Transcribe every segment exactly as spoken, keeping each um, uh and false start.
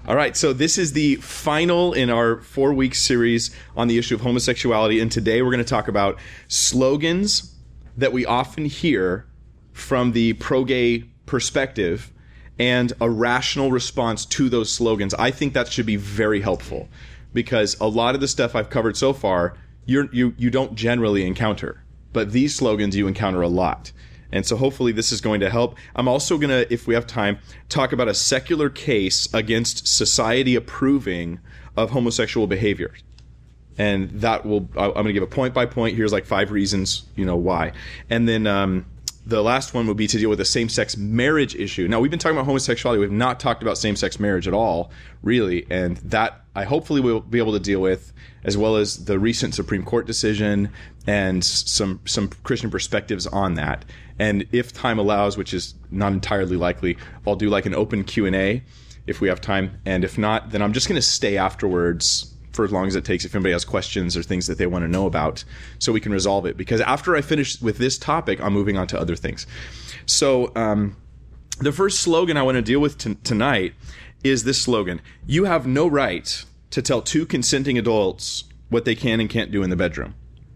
All right, so this is the final in our four-week series on the issue of homosexuality, and today we're going to talk about slogans that we often hear from the pro-gay perspective and a rational response to those slogans. I think that should be very helpful because a lot of the stuff I've covered so far, you're, you you don't generally encounter, but these slogans you encounter a lot. And so hopefully this is going to help. I'm also going to, if we have time, talk about a secular case against society approving of homosexual behavior. And that will, I'm going to give a point by point. Here's like five reasons, you know, why. And then um, the last one would be to deal with the same-sex marriage issue. Now, we've been talking about homosexuality. We've not talked about same-sex marriage at all, really. And that I hopefully will be able to deal with, as well as the recent Supreme Court decision and some some Christian perspectives on that. And if time allows, which is not entirely likely, I'll do like an open Q and A if we have time. And if not, then I'm just going to stay afterwards for as long as it takes if anybody has questions or things that they want to know about so we can resolve it. Because after I finish with this topic, I'm moving on to other things. So um, the first slogan I want to deal with t- tonight is this slogan: you have no right to tell two consenting adults what they can and can't do in the bedroom.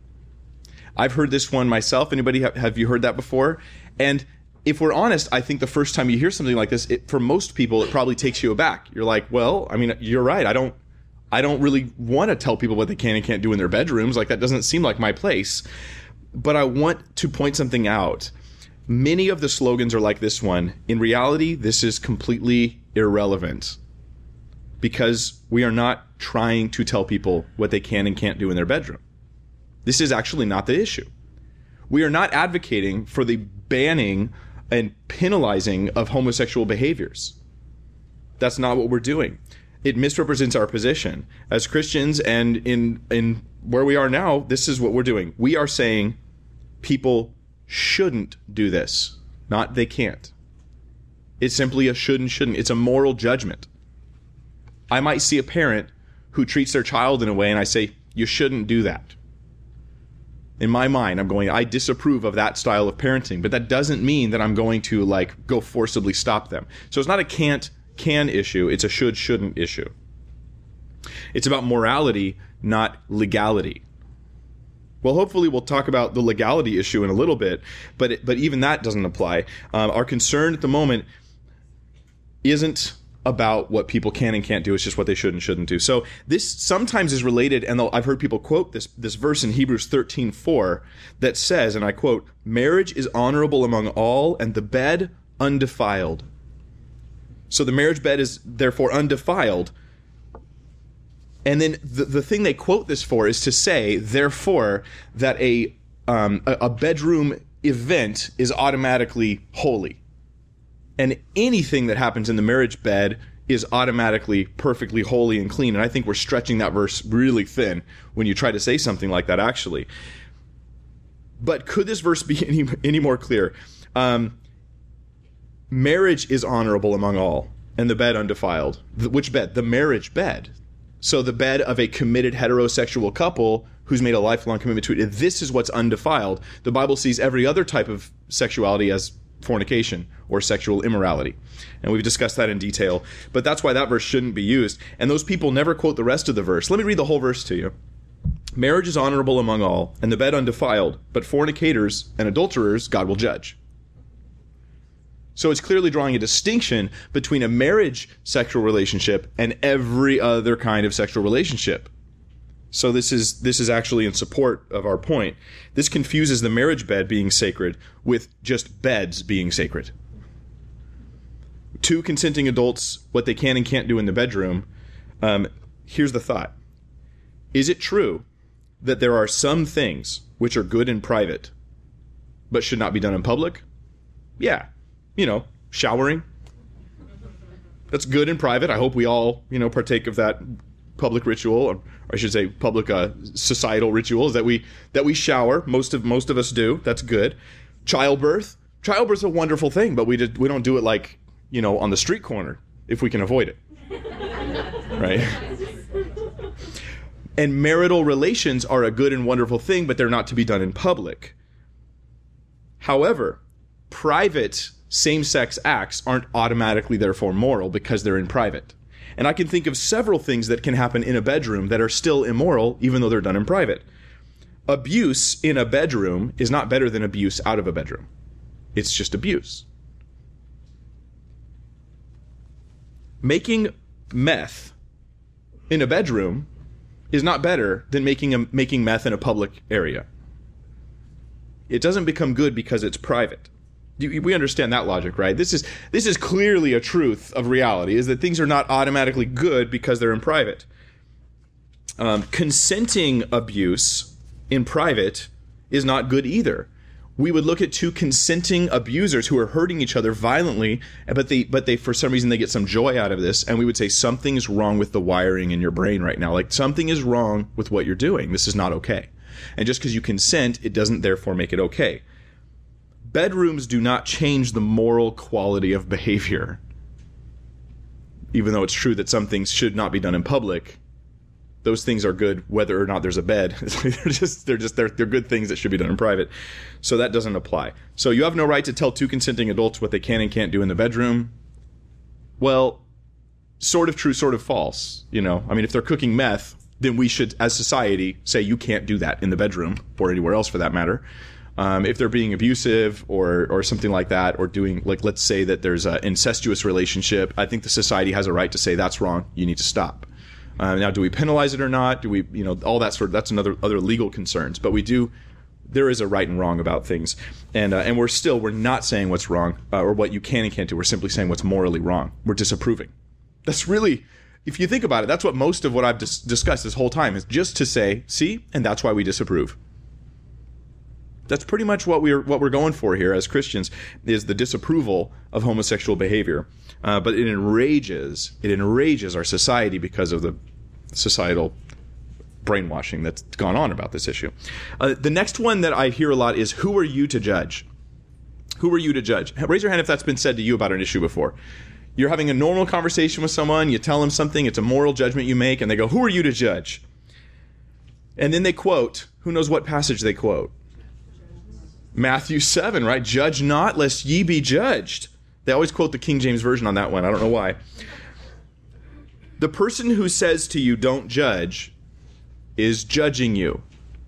I've heard this one myself. Anybody have, have you heard that before? And if we're honest, I think the first time you hear something like this, it, for most people, it probably takes you aback. You're like, well, I mean, you're right. I don't, I don't really want to tell people what they can and can't do in their bedrooms. Like, that doesn't seem like my place. But I want to point something out. Many of the slogans are like this one. In reality, this is completely irrelevant because we are not trying to tell people what they can and can't do in their bedroom. This is actually not the issue. We are not advocating for the banning and penalizing of homosexual behaviors. That's not what we're doing. It misrepresents our position. As Christians and in, in where we are now, this is what we're doing. We are saying people shouldn't do this, not they can't. It's simply a should and shouldn't. It's a moral judgment. I might see a parent who treats their child in a way and I say, you shouldn't do that. In my mind, I'm going, I disapprove of that style of parenting, but that doesn't mean that I'm going to like go forcibly stop them. So it's not a can't, can issue. It's a should, shouldn't issue. It's about morality, not legality. Well, hopefully we'll talk about the legality issue in a little bit, but it, but even that doesn't apply. Um, our concern at the moment isn't about what people can and can't do. It's just what they should and shouldn't do. So this sometimes is related, and I've heard people quote this this verse in Hebrews thirteen four that says, and I quote, "Marriage is honorable among all, and the bed undefiled." So the marriage bed is therefore undefiled. And then the, the thing they quote this for is to say, therefore, that a um, a, a bedroom event is automatically holy. And anything that happens in the marriage bed is automatically perfectly holy and clean. And I think we're stretching that verse really thin when you try to say something like that, actually. But could this verse be any, any more clear? Um, marriage is honorable among all, and the bed undefiled. The, which bed? The marriage bed. So the bed of a committed heterosexual couple who's made a lifelong commitment to it. If this is what's undefiled, the Bible sees every other type of sexuality as fornication or sexual immorality. And we've discussed that in detail. But that's why that verse shouldn't be used. And those people never quote the rest of the verse. Let me read the whole verse to you. Marriage is honorable among all, and the bed undefiled, but fornicators and adulterers God will judge. So it's clearly drawing a distinction between a marriage sexual relationship and every other kind of sexual relationship. So this is this is actually in support of our point. This confuses the marriage bed being sacred with just beds being sacred. Two consenting adults, what they can and can't do in the bedroom. Um, here's the thought. Is it true that there are some things which are good in private but should not be done in public? Yeah. You know, showering. That's good in private. I hope we all, you know, partake of that public ritual, or I should say public uh, societal rituals that we that we shower. Most of most of us do. That's good. Childbirth. Childbirth's a wonderful thing, but we did, we don't do it like, you know, on the street corner if we can avoid it. Right? And marital relations are a good and wonderful thing, but they're not to be done in public. However, private same-sex acts aren't automatically therefore moral because they're in private. And I can think of several things that can happen in a bedroom that are still immoral, even though they're done in private. Abuse in a bedroom is not better than abuse out of a bedroom. It's just abuse. Making meth in a bedroom is not better than making a, making meth in a public area. It doesn't become good because it's private. You, we understand that logic, right? This is this is clearly a truth of reality, is that things are not automatically good because they're in private. Um, consenting abuse in private is not good either. We would look at two consenting abusers who are hurting each other violently, but they, but they, for some reason, they get some joy out of this, and we would say something's wrong with the wiring in your brain right now. Like, something is wrong with what you're doing. This is not okay. And just because you consent, it doesn't therefore make it okay. Bedrooms do not change the moral quality of behavior. Even though it's true that some things should not be done in public, those things are good whether or not there's a bed. they're just they're just they're, they're good things that should be done in private. So that doesn't apply. So you have no right to tell two consenting adults what they can and can't do in the bedroom. Well, sort of true, sort of false. You know, I mean, if they're cooking meth, then we should, as society, say you can't do that in the bedroom or anywhere else for that matter. Um, if they're being abusive or or something like that, or doing, like, let's say that there's an incestuous relationship, I think the society has a right to say that's wrong. You need to stop. Uh, now, do we penalize it or not? Do we, you know, all that sort of, that's another other legal concerns. But we do, there is a right and wrong about things. And uh, and we're still, we're not saying what's wrong uh, or what you can and can't do. We're simply saying what's morally wrong. We're disapproving. That's really, if you think about it, that's what most of what I've dis- discussed this whole time is just to say, see, and that's why we disapprove. That's pretty much what we're what we're going for here as Christians, is the disapproval of homosexual behavior. Uh, but it enrages it enrages our society because of the societal brainwashing that's gone on about this issue. Uh, the next one that I hear a lot is, who are you to judge? Who are you to judge? Raise your hand if that's been said to you about an issue before. You're having a normal conversation with someone, you tell them something, it's a moral judgment you make, and they go, who are you to judge? And then they quote, who knows what passage they quote? Matthew seven, right? Judge not, lest ye be judged. They always quote the King James Version on that one. I don't know why. The person who says to you, don't judge, is judging you.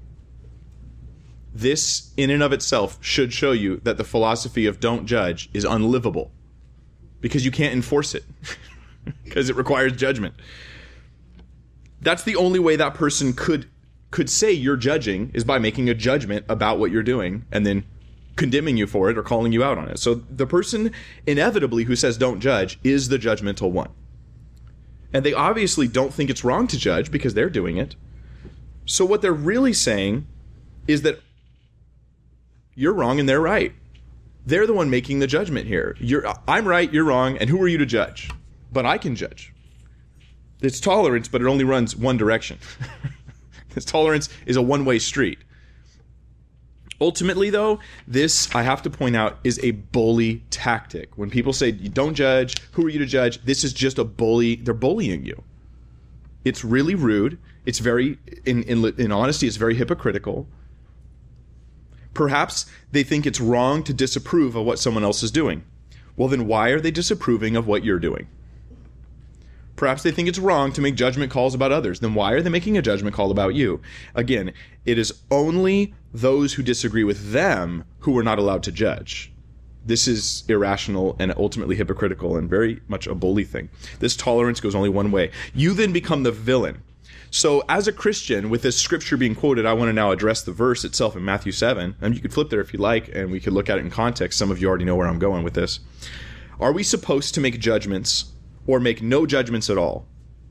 This, in and of itself, should show you that the philosophy of don't judge is unlivable, because you can't enforce it, because it requires judgment. That's the only way that person could could say you're judging, is by making a judgment about what you're doing and then condemning you for it or calling you out on it. So the person inevitably who says don't judge is the judgmental one. And they obviously don't think it's wrong to judge because they're doing it. So what they're really saying is that you're wrong and they're right. They're the one making the judgment here. You're, I'm right, you're wrong, and who are you to judge? But I can judge. It's tolerance, but it only runs one direction. This tolerance is a one-way street. Ultimately, though, this, I have to point out, is a bully tactic. When people say, you don't judge, who are you to judge? This is just a bully. They're bullying you. It's really rude. It's very, in, in, in honesty, it's very hypocritical. Perhaps they think it's wrong to disapprove of what someone else is doing. Well, then why are they disapproving of what you're doing? Perhaps they think it's wrong to make judgment calls about others. Then why are they making a judgment call about you? Again, it is only those who disagree with them who are not allowed to judge. This is irrational and ultimately hypocritical and very much a bully thing. This tolerance goes only one way. You then become the villain. So as a Christian, with this scripture being quoted, I want to now address the verse itself in Matthew seven. And you could flip there if you like, and we could look at it in context. Some of you already know where I'm going with this. Are we supposed to make judgments or make no judgments at all?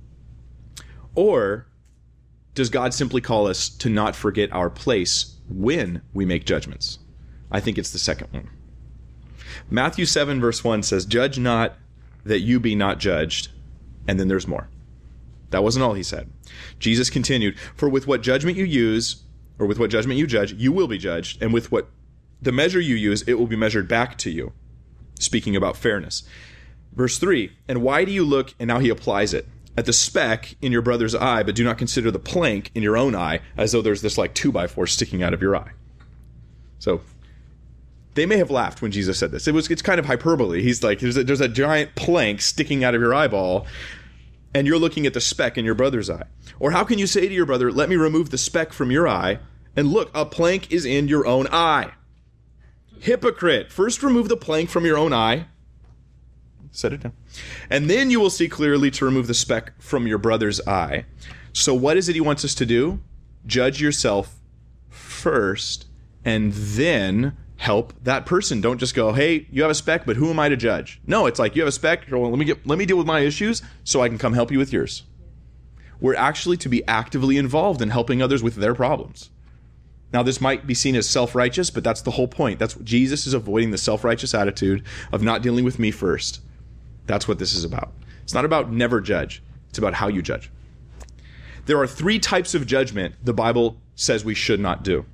Or does God simply call us to not forget our place when we make judgments? I think it's the second one. Matthew seven verse one says, judge not that you be not judged. And then there's more. That wasn't all he said. Jesus continued, for with what judgment you use, or with what judgment you judge, you will be judged. And with what the measure you use, it will be measured back to you. Speaking about fairness. Verse three, and why do you look, and now he applies it, at the speck in your brother's eye, but do not consider the plank in your own eye, as though there's this like two by four sticking out of your eye. So they may have laughed when Jesus said this. It was it's kind of hyperbole. He's like, there's a, there's a giant plank sticking out of your eyeball. and you're looking at the speck in your brother's eye? Or how can you say to your brother, let me remove the speck from your eye, and look, a plank is in your own eye? Hypocrite, first remove the plank from your own eye, set it down, and then you will see clearly to remove the speck from your brother's eye. So what is it he wants us to do? Judge yourself first, and then help that person. Don't just go, hey, you have a speck, but who am I to judge? No, it's like, you have a speck, well, let me get, let me deal with my issues so I can come help you with yours. We're actually to be actively involved in helping others with their problems. Now, this might be seen as self-righteous, but that's the whole point. That's what Jesus is avoiding, the self-righteous attitude of not dealing with me first. That's what this is about. It's not about never judge. It's about how you judge. There are three types of judgment the Bible says we should not do.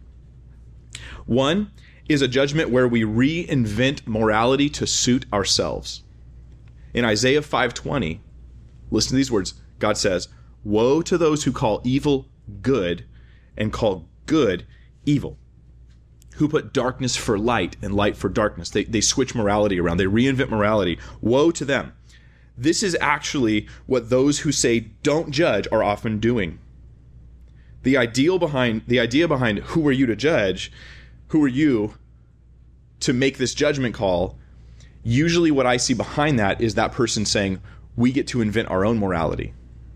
One is a judgment where we reinvent morality to suit ourselves. In Isaiah five twenty, listen to these words. God says, woe to those who call evil good and call good evil, who put darkness for light and light for darkness. They, they switch morality around. They reinvent morality. Woe to them. This is actually what those who say don't judge are often doing. The ideal behind the idea behind who are you to judge, who are you to make this judgment call, usually what I see behind that is that person saying, we get to invent our own morality.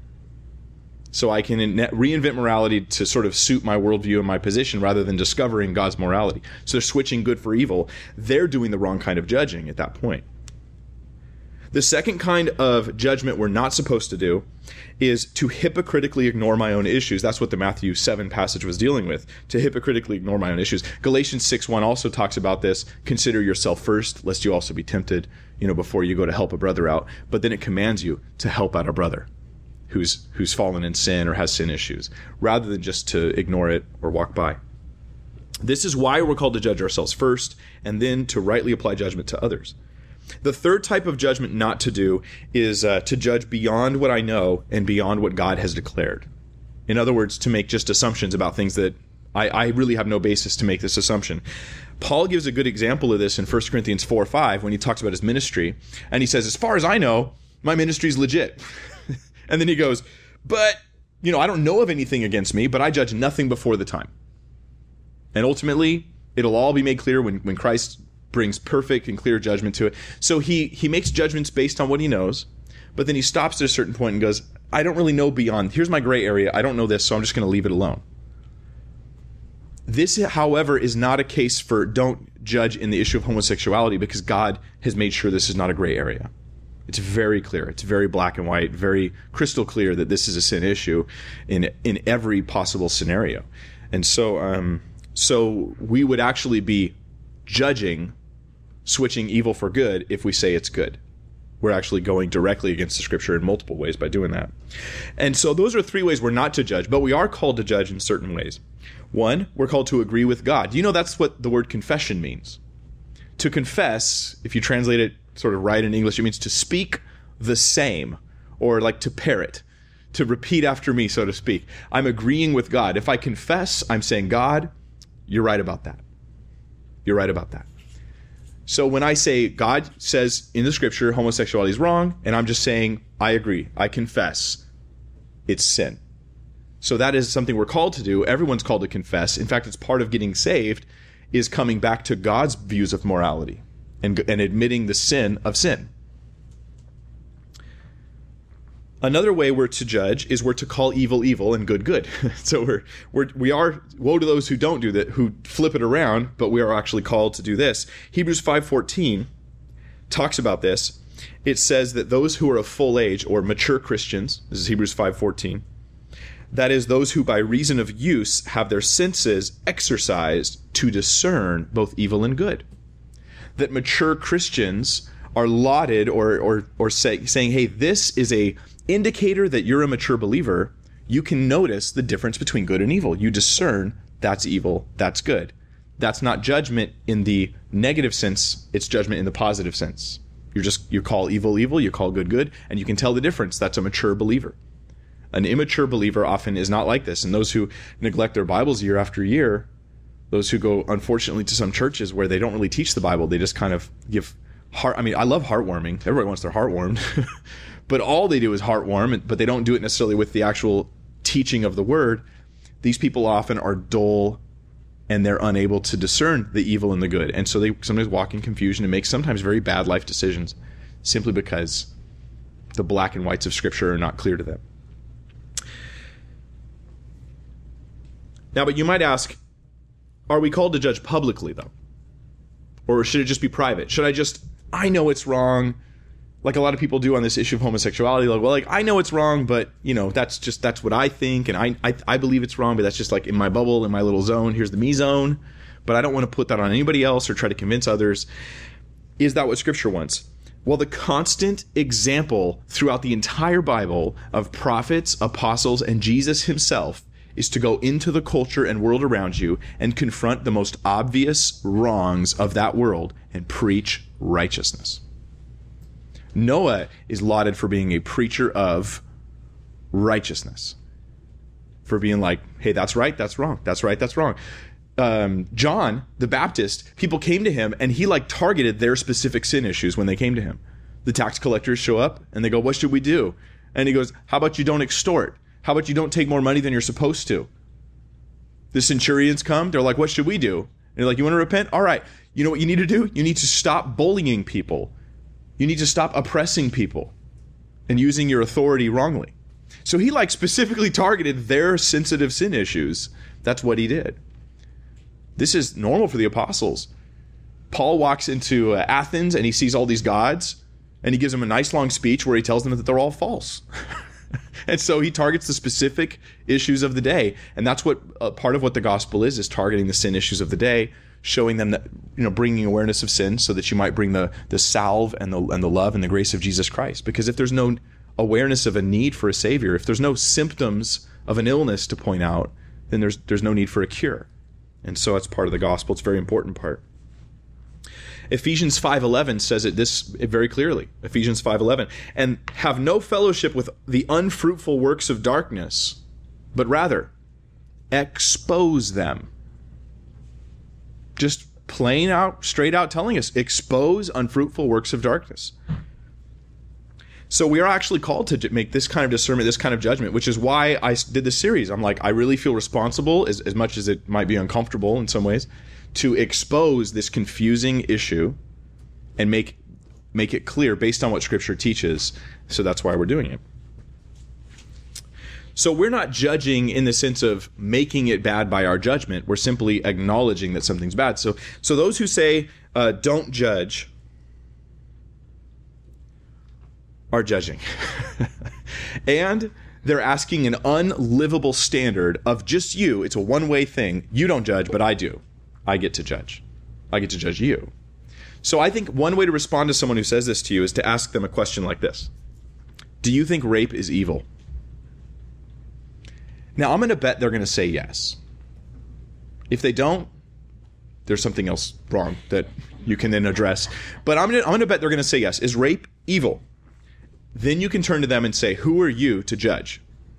So I can in- reinvent morality to sort of suit my worldview and my position rather than discovering God's morality. So they're switching good for evil. They're doing the wrong kind of judging at that point. The second kind of judgment we're not supposed to do is to hypocritically ignore my own issues. That's what the Matthew seven passage was dealing with, to hypocritically ignore my own issues. Galatians six one also talks about this. Consider yourself first, lest you also be tempted, you know, before you go to help a brother out. But then it commands you to help out a brother who's who's fallen in sin or has sin issues, rather than just to ignore it or walk by. This is why we're called to judge ourselves first, and then to rightly apply judgment to others. The third type of judgment not to do is uh, to judge beyond what I know and beyond what God has declared. In other words, to make just assumptions about things that I, I really have no basis to make this assumption. Paul gives a good example of this in First Corinthians four five when he talks about his ministry. And he says, as far as I know, my ministry is legit. And then he goes, but, you know, I don't know of anything against me, but I judge nothing before the time. And ultimately, it'll all be made clear when, when Christ brings perfect and clear judgment to it. So he he makes judgments based on what he knows, but then he stops at a certain point and goes, I don't really know beyond. Here's my gray area. I don't know this, so I'm just going to leave it alone. This, however, is not a case for don't judge in the issue of homosexuality, because God has made sure this is not a gray area. It's very clear. It's very black and white, very crystal clear that this is a sin issue in in every possible scenario. And so, um, so we would actually be judging, switching evil for good if we say it's good. We're actually going directly against the scripture in multiple ways by doing that. And so those are three ways we're not to judge, but we are called to judge in certain ways. One, we're called to agree with God. You know, that's what the word confession means. To confess, if you translate it sort of right in English, it means to speak the same, or like to parrot, to repeat after me, so to speak. I'm agreeing with God. If I confess, I'm saying, God, you're right about that. You're right about that. So when I say God says in the scripture homosexuality is wrong, and I'm just saying I agree, I confess, it's sin. So that is something we're called to do. Everyone's called to confess. In fact, it's part of getting saved is coming back to God's views of morality and, and admitting the sin of sin. Another way we're to judge is we're to call evil evil and good good. So we're, we're we are woe to those who don't do that, who flip it around, but we are actually called to do this. Hebrews five fourteen talks about this. It says that those who are of full age or mature Christians, this is Hebrews five fourteen, that is, those who by reason of use have their senses exercised to discern both evil and good. That mature Christians are lauded or or or say, saying, hey, this is a indicator that you're a mature believer. You can notice the difference between good and evil. You discern that's evil, that's good. That's not judgment in the negative sense. It's judgment in the positive sense. You're just, you call evil evil, you call good good, and you can tell the difference. That's a mature believer. An immature believer often is not like this. And those who neglect their Bibles year after year, those who go, unfortunately, to some churches where they don't really teach the Bible, they just kind of give heart. I mean, I love heartwarming. Everybody wants their heart warmed. but all they do is heartwarm, but they don't do it necessarily with the actual teaching of the word, these people often are dull and they're unable to discern the evil and the good. And so they sometimes walk in confusion and make sometimes very bad life decisions simply because the black and whites of Scripture are not clear to them. Now, but you might ask, are we called to judge publicly, though? Or should it just be private? Should I just, I know it's wrong, like a lot of people do on this issue of homosexuality, like, well, like, I know it's wrong, but, you know, that's just, that's what I think, and I, I, I believe it's wrong, but that's just like in my bubble, in my little zone, here's the me zone, but I don't want to put that on anybody else or try to convince others. Is that what Scripture wants? Well, the constant example throughout the entire Bible of prophets, apostles, and Jesus himself is to go into the culture and world around you and confront the most obvious wrongs of that world and preach righteousness. Noah is lauded for being a preacher of righteousness, for being like, hey, that's right, that's wrong, that's right, that's wrong. Um, John the Baptist, people came to him and he like targeted their specific sin issues when they came to him. The tax collectors show up and they go, what should we do? And he goes, how about you don't extort? How about you don't take more money than you're supposed to? The centurions come, they're like, what should we do? And you're like, you want to repent? All right, you know what you need to do? You need to stop bullying people. You need to stop oppressing people and using your authority wrongly. So he like specifically targeted their sensitive sin issues. That's what he did. This is normal for the apostles. Paul walks into uh, Athens and he sees all these gods and he gives them a nice long speech where he tells them that they're all false. And so he targets the specific issues of the day. And that's what uh, part of what the gospel is, is targeting the sin issues of the day, showing them that, you know, bringing awareness of sin so that you might bring the, the salve and the, and the love and the grace of Jesus Christ. Because if there's no awareness of a need for a Savior, if there's no symptoms of an illness to point out, then there's there's no need for a cure. And so it's part of the gospel. It's a very important part. Ephesians five eleven says it this very clearly. Ephesians five eleven. And have no fellowship with the unfruitful works of darkness, but rather expose them. Just plain out, straight out telling us, expose unfruitful works of darkness. So we are actually called to make this kind of discernment, this kind of judgment, which is why I did this series. I'm like, I really feel responsible, as, as much as it might be uncomfortable in some ways, to expose this confusing issue and make make it clear based on what Scripture teaches. So that's why we're doing it. So we're not judging in the sense of making it bad by our judgment. We're simply acknowledging that something's bad. So, so those who say, uh, don't judge, are judging. And they're asking an unlivable standard of just you. It's a one-way thing. You don't judge, but I do. I get to judge. I get to judge you. So I think one way to respond to someone who says this to you is to ask them a question like this. Do you think rape is evil? Now, I'm going to bet they're going to say yes. If they don't, there's something else wrong that you can then address. But I'm going to, I'm going to bet they're going to say yes. Is rape evil? Then you can turn to them and say, who are you to judge?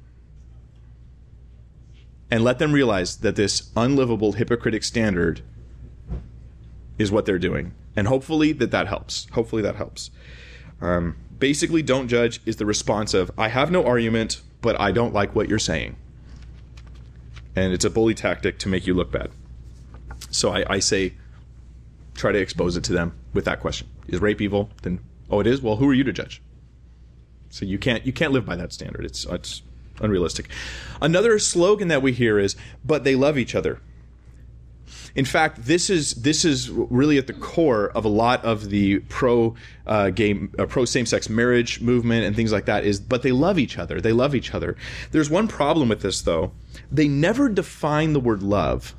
And let them realize that this unlivable hypocritic standard is what they're doing. And hopefully that that helps. Hopefully that helps. Um, basically, don't judge is the response of, I have no argument, but I don't like what you're saying. And it's a bully tactic to make you look bad. So I, I say, try to expose it to them with that question. Is rape evil? Then, oh, it is? Well, who are you to judge? So you can't you can't live by that standard. It's it's unrealistic. Another slogan that we hear is, but they love each other. In fact, this is this is really at the core of a lot of the pro uh, gay, uh, pro same-sex marriage movement and things like that. Is but they love each other. They love each other. There's one problem with this, though. They never define the word love.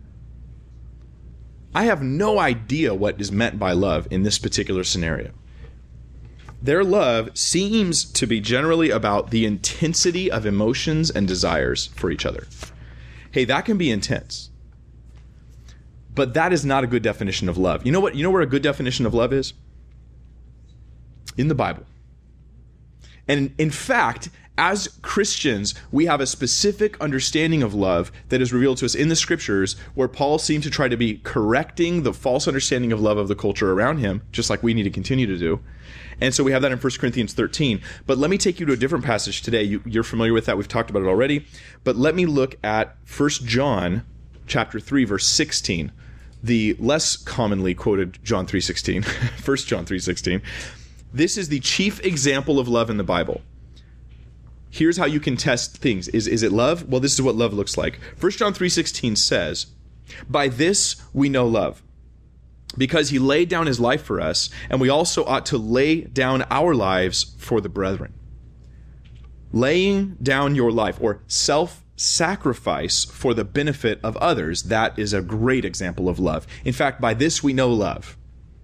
I have no idea what is meant by love in this particular scenario. Their love seems to be generally about the intensity of emotions and desires for each other. Hey, that can be intense. But that is not a good definition of love. You know what? You know where a good definition of love is? In the Bible. And in fact, As Christians, we have a specific understanding of love that is revealed to us in the scriptures, where Paul seemed to try to be correcting the false understanding of love of the culture around him, just like we need to continue to do. And so we have that in First Corinthians thirteen. But let me take you to a different passage today. You, you're familiar with that. We've talked about it already. But let me look at First John chapter three, verse sixteen, the less commonly quoted John three sixteen, First John three sixteen. This is the chief example of love in the Bible. Here's how you can test things. Is, is it love? Well, this is what love looks like. First John three sixteen says, "By this we know love, because he laid down his life for us, and we also ought to lay down our lives for the brethren." Laying down your life, or self-sacrifice for the benefit of others, that is a great example of love. In fact, by this we know love.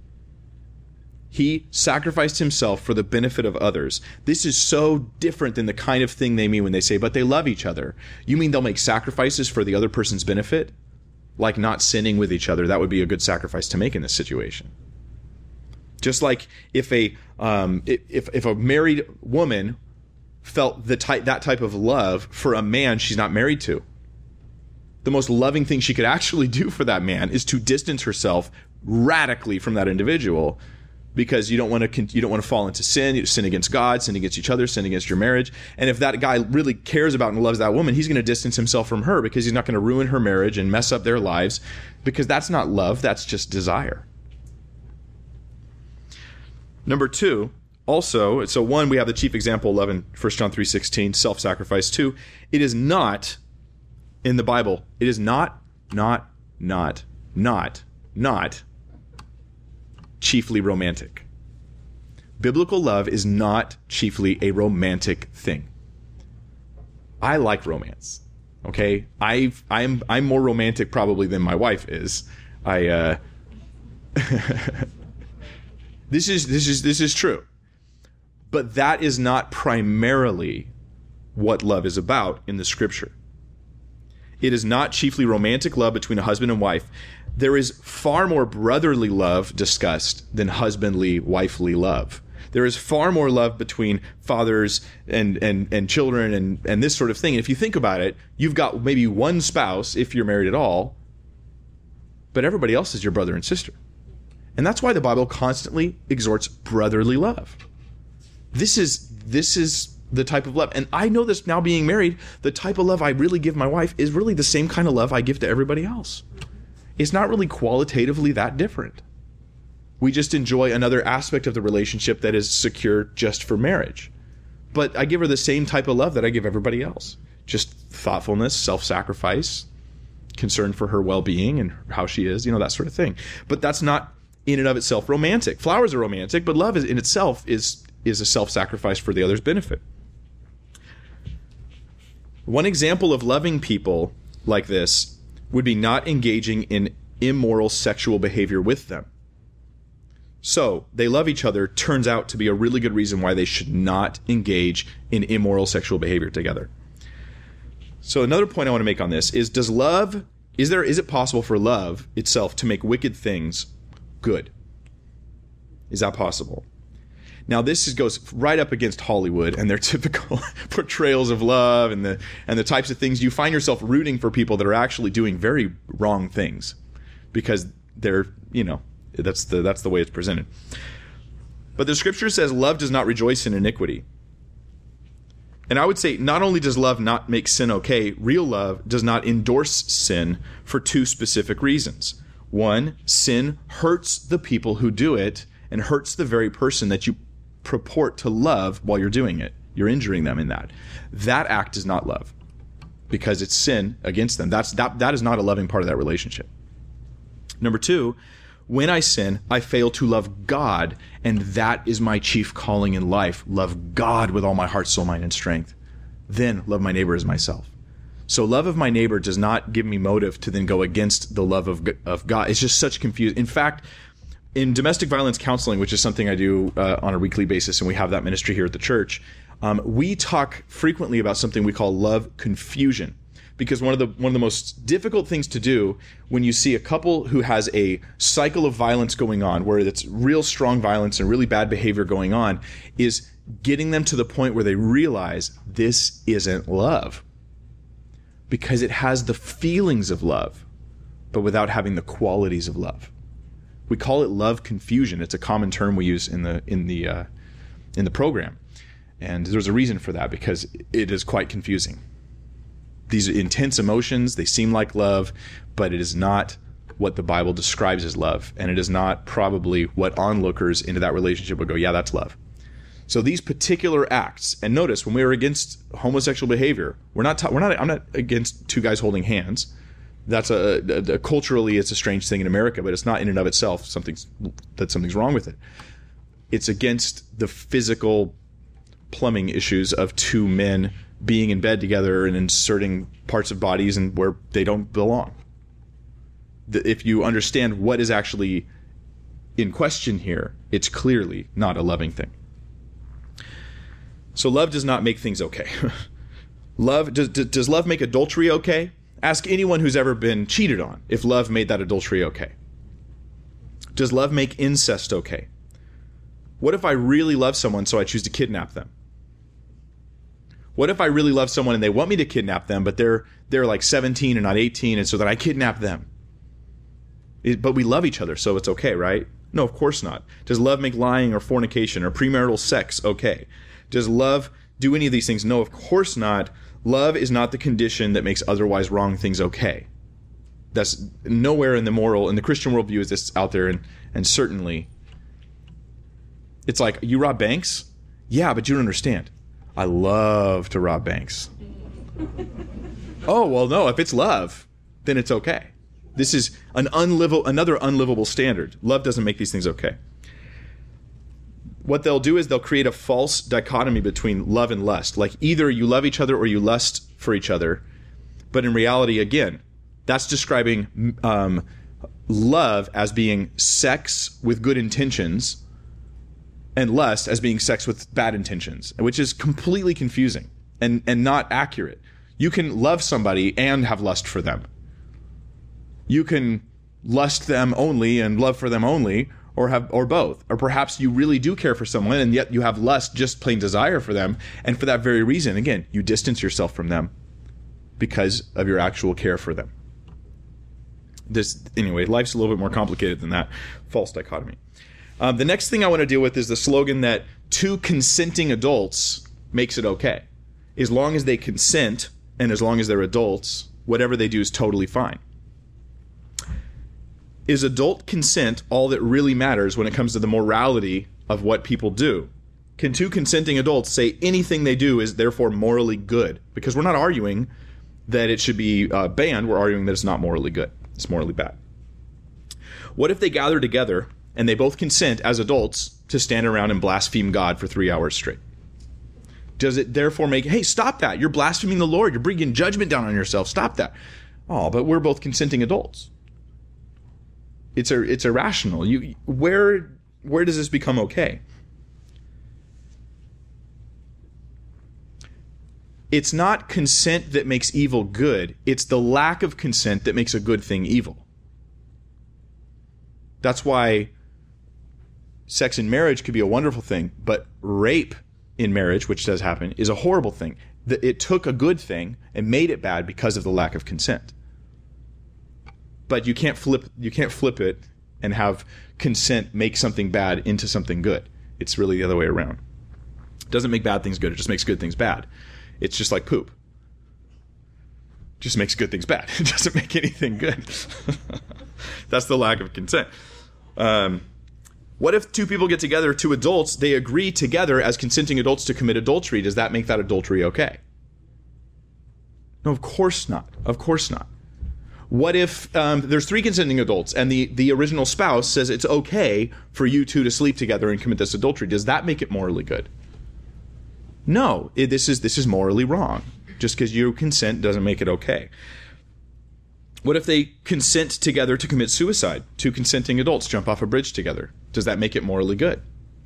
He sacrificed himself for the benefit of others. This is so different than the kind of thing they mean when they say, but they love each other. You mean they'll make sacrifices for the other person's benefit? Like not sinning with each other. That would be a good sacrifice to make in this situation. Just like if a um, if if a married woman felt the type that type of love for a man she's not married to, the most loving thing she could actually do for that man is to distance herself radically from that individual, because you don't want to you don't want to fall into sin, you sin against God, sin against each other, sin against your marriage. And if that guy really cares about and loves that woman, he's going to distance himself from her, because he's not going to ruin her marriage and mess up their lives, because that's not love, that's just desire. Number two, also, so one, we have the chief example of love in First John three sixteen, self-sacrifice. Two, it is not in the Bible, it is not, not, not, not, not chiefly romantic. Biblical love is not chiefly a romantic thing. I like romance. Okay, I I'm I'm more romantic probably than my wife is. I uh, this is this is this is true, but that is not primarily what love is about in the Scripture. It is not chiefly romantic love between a husband and wife. There is far more brotherly love discussed than husbandly, wifely love. There is far more love between fathers and, and, and children and, and this sort of thing. And if you think about it, you've got maybe one spouse, if you're married at all, but everybody else is your brother and sister. And that's why the Bible constantly exhorts brotherly love. This is this is the type of love. And I know this now, being married, the type of love I really give my wife is really the same kind of love I give to everybody else. It's not really qualitatively that different. We just enjoy another aspect of the relationship that is secure just for marriage. But I give her the same type of love that I give everybody else. Just thoughtfulness, self-sacrifice, concern for her well-being and how she is, you know, that sort of thing. But that's not in and of itself romantic. Flowers are romantic, but love is, in itself is, is a self-sacrifice for the other's benefit. One example of loving people like this would be not engaging in immoral sexual behavior with them. So, they love each other turns out to be a really good reason why they should not engage in immoral sexual behavior together. So another point I want to make on this is, does love, is there, is it possible for love itself to make wicked things good? Is that possible? Now, this is, goes right up against Hollywood and their typical portrayals of love and the and the types of things. You find yourself rooting for people that are actually doing very wrong things because they're, you know, that's the that's the way it's presented. But the Scripture says love does not rejoice in iniquity. And I would say not only does love not make sin okay, real love does not endorse sin for two specific reasons. One, sin hurts the people who do it and hurts the very person that you purport to love while you're doing it. You're injuring them in that. That act is not love because it's sin against them. That's that that is not a loving part of that relationship. Number two, when I sin, I fail to love God, and that is my chief calling in life. Love God with all my heart, soul, mind, and strength. Then love my neighbor as myself. So love of my neighbor does not give me motive to then go against the love of of God. It's just such confusion. In fact, in domestic violence counseling, which is something I do uh, on a weekly basis, and we have that ministry here at the church, um, we talk frequently about something we call love confusion. Because one of the one of the most difficult things to do when you see a couple who has a cycle of violence going on, where it's real strong violence and really bad behavior going on, is getting them to the point where they realize this isn't love, because it has the feelings of love, but without having the qualities of love. We call it love confusion. It's a common term we use in the in the uh, in the program, and there's a reason for that, because it is quite confusing. These intense emotions, they seem like love, but it is not what the Bible describes as love, and it is not probably what onlookers into that relationship would go, yeah, that's love. So these particular acts, and notice when we are against homosexual behavior, we're not ta- we're not I'm not against two guys holding hands. That's a, a, a culturally it's a strange thing in America, but it's not in and of itself something's that something's wrong with it. It's against the physical plumbing issues of two men being in bed together and inserting parts of bodies and where they don't belong. If you understand what is actually in question here, it's clearly not a loving thing. So love does not make things okay. Love does, does love make adultery okay? Ask anyone who's ever been cheated on if love made that adultery okay. Does love make incest okay? What if I really love someone so I choose to kidnap them? What if I really love someone and they want me to kidnap them, but they're they're like seventeen and not eighteen, and so that I kidnap them? It, but we love each other, so it's okay, right? No, of course not. Does love make lying or fornication or premarital sex okay? Does love do any of these things? No, of course not. Love is not the condition that makes otherwise wrong things okay. That's nowhere in the moral, in the Christian worldview is this out there, and, and certainly it's like, you rob banks? Yeah, but you don't understand. I love to rob banks. Oh, well, no, if it's love, then it's okay. This is an unlivable, another unlivable standard. Love doesn't make these things okay. What they'll do is they'll create a false dichotomy between love and lust. Like either you love each other or you lust for each other. But in reality, again, that's describing um, love as being sex with good intentions and lust as being sex with bad intentions, which is completely confusing and, and not accurate. You can love somebody and have lust for them. You can lust them only and love for them only, or have or both. Or perhaps you really do care for someone and yet you have lust, just plain desire for them, and for that very reason, again, you distance yourself from them because of your actual care for them. This anyway, life's a little bit more complicated than that. False dichotomy. Um, the next thing I want to deal with is the slogan that two consenting adults makes it okay. As long as they consent and as long as they're adults, whatever they do is totally fine. Is adult consent all that really matters when it comes to the morality of what people do? Can two consenting adults say anything they do is therefore morally good? Because we're not arguing that it should be uh, banned. We're arguing that it's not morally good. It's morally bad. What if they gather together and they both consent as adults to stand around and blaspheme God for three hours straight? Does it therefore make, hey, stop that. You're blaspheming the Lord. You're bringing judgment down on yourself. Stop that. Oh, but we're both consenting adults. It's a, it's irrational. You, where, where does this become okay? It's not consent that makes evil good. It's the lack of consent that makes a good thing evil. That's why sex in marriage could be a wonderful thing, but rape in marriage, which does happen, is a horrible thing. It took a good thing and made it bad because of the lack of consent. But you can't flip you can't flip it and have consent make something bad into something good. It's really the other way around. It doesn't make bad things good. It just makes good things bad. It's just like poop. It just makes good things bad. It doesn't make anything good. That's the lack of consent. Um, what if two people get together, two adults, they agree together as consenting adults to commit adultery? Does that make that adultery okay? No, of course not. Of course not. What if um, there's three consenting adults and the, the original spouse says it's okay for you two to sleep together and commit this adultery? Does that make it morally good? No, it, this is this is morally wrong. Just because you consent doesn't make it okay. What if they consent together to commit suicide? Two consenting adults jump off a bridge together. Does that make it morally good?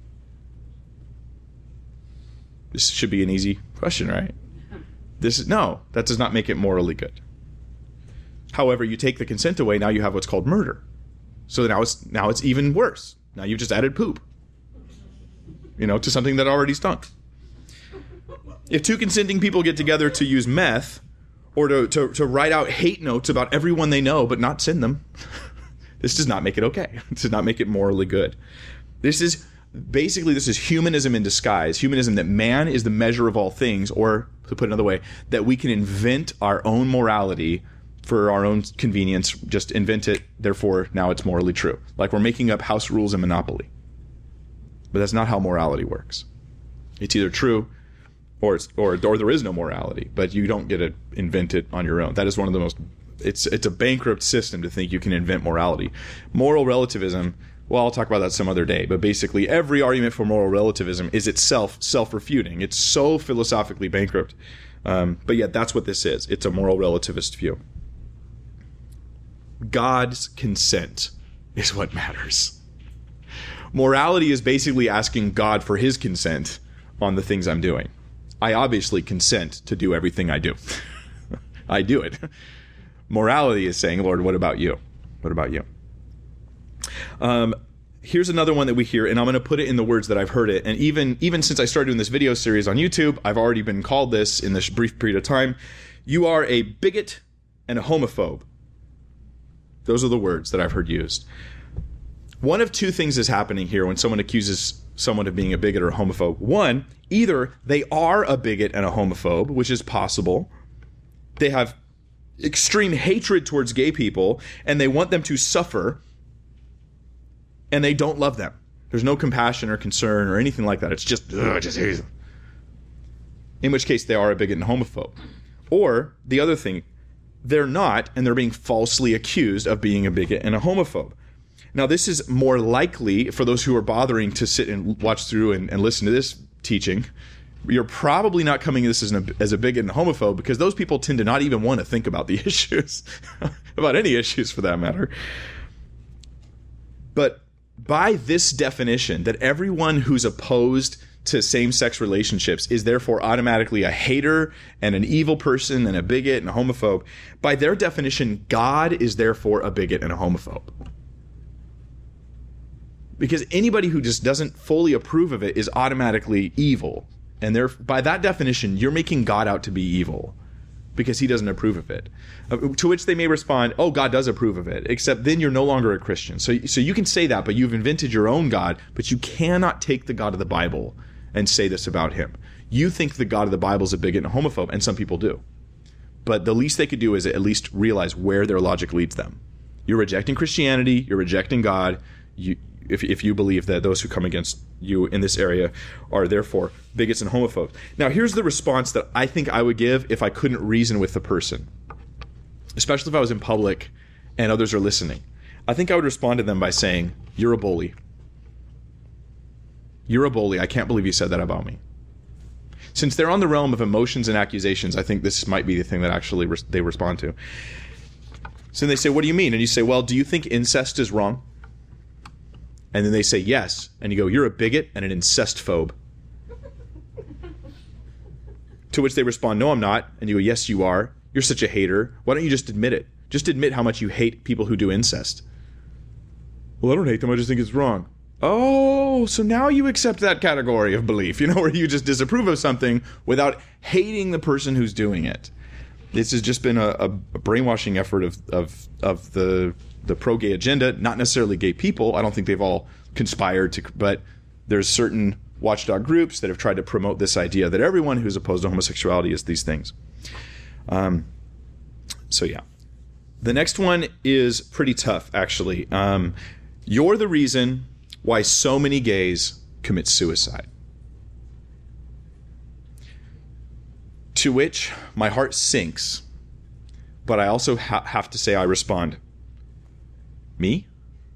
This should be an easy question, right? This is, no, that does not make it morally good. However, you take the consent away, now you have what's called murder. So now it's now it's even worse. Now you've just added poop. you know, to something that already stunk. If two consenting people get together to use meth or to, to, to write out hate notes about everyone they know but not send them, this does not make it okay. This does not make it morally good. This is basically, this is humanism in disguise. Humanism that man is the measure of all things, or to put it another way, that we can invent our own morality for our own convenience, just invent it, therefore now it's morally true. Like we're making up house rules in Monopoly. But that's not how morality works. It's either true or it's, or or there is no morality, but you don't get to invent it on your own. That is one of the most, it's it's a bankrupt system to think you can invent morality. Moral relativism, well, I'll talk about that some other day, but basically every argument for moral relativism is itself self-refuting. It's so philosophically bankrupt. Um, but yet that's what this is. It's a moral relativist view. God's consent is what matters. Morality is basically asking God for his consent on the things I'm doing. I obviously consent to do everything I do. I do it. Morality is saying, Lord, what about you? What about you? Um, here's another one that we hear, and I'm going to put it in the words that I've heard it. And even, even since I started doing this video series on YouTube, I've already been called this in this brief period of time. You are a bigot and a homophobe. Those are the words that I've heard used. One of two things is happening here when someone accuses someone of being a bigot or a homophobe. One, either they are a bigot and a homophobe, which is possible. They have extreme hatred towards gay people, and they want them to suffer, and they don't love them. There's no compassion or concern or anything like that. It's just, ugh, just hate them. In which case, they are a bigot and homophobe. Or, the other thing, they're not, and they're being falsely accused of being a bigot and a homophobe. Now, this is more likely for those who are bothering to sit and watch through and, and listen to this teaching. You're probably not coming to this as, an, as a bigot and homophobe, because those people tend to not even want to think about the issues, about any issues for that matter. But by this definition, that everyone who's opposed to same-sex relationships is therefore automatically a hater and an evil person and a bigot and a homophobe, by their definition, God is therefore a bigot and a homophobe. Because anybody who just doesn't fully approve of it is automatically evil. And there, by that definition, you're making God out to be evil because he doesn't approve of it. Uh, to which they may respond, oh, God does approve of it, except then you're no longer a Christian. So, so you can say that, but you've invented your own God, but you cannot take the God of the Bible and say this about him. You think the God of the Bible is a bigot and a homophobe, and some people do. But the least they could do is at least realize where their logic leads them. You're rejecting Christianity, you're rejecting God, you If, if you believe that those who come against you in this area are therefore bigots and homophobes. Now, here's the response that I think I would give if I couldn't reason with the person, especially if I was in public and others are listening. I think I would respond to them by saying, you're a bully. You're a bully. I can't believe you said that about me. Since they're on the realm of emotions and accusations, I think this might be the thing that actually res- they respond to. So they say, what do you mean? And you say, well, do you think incest is wrong? And then they say yes, and you go, you're a bigot and an incest phobe. To which they respond, no, I'm not. And you go, yes, you are. You're such a hater. Why don't you just admit it? Just admit how much you hate people who do incest. Well, I don't hate them. I just think it's wrong. Oh, so now you accept that category of belief, you know, where you just disapprove of something without hating the person who's doing it. This has just been a, a brainwashing effort of, of, of the... the pro-gay agenda, not necessarily gay people. I don't think they've all conspired to, but there's certain watchdog groups that have tried to promote this idea that everyone who's opposed to homosexuality is these things. Um, so yeah. The next one is pretty tough, actually. Um, you're the reason why so many gays commit suicide. To which my heart sinks, but I also ha- have to say I respond. Me?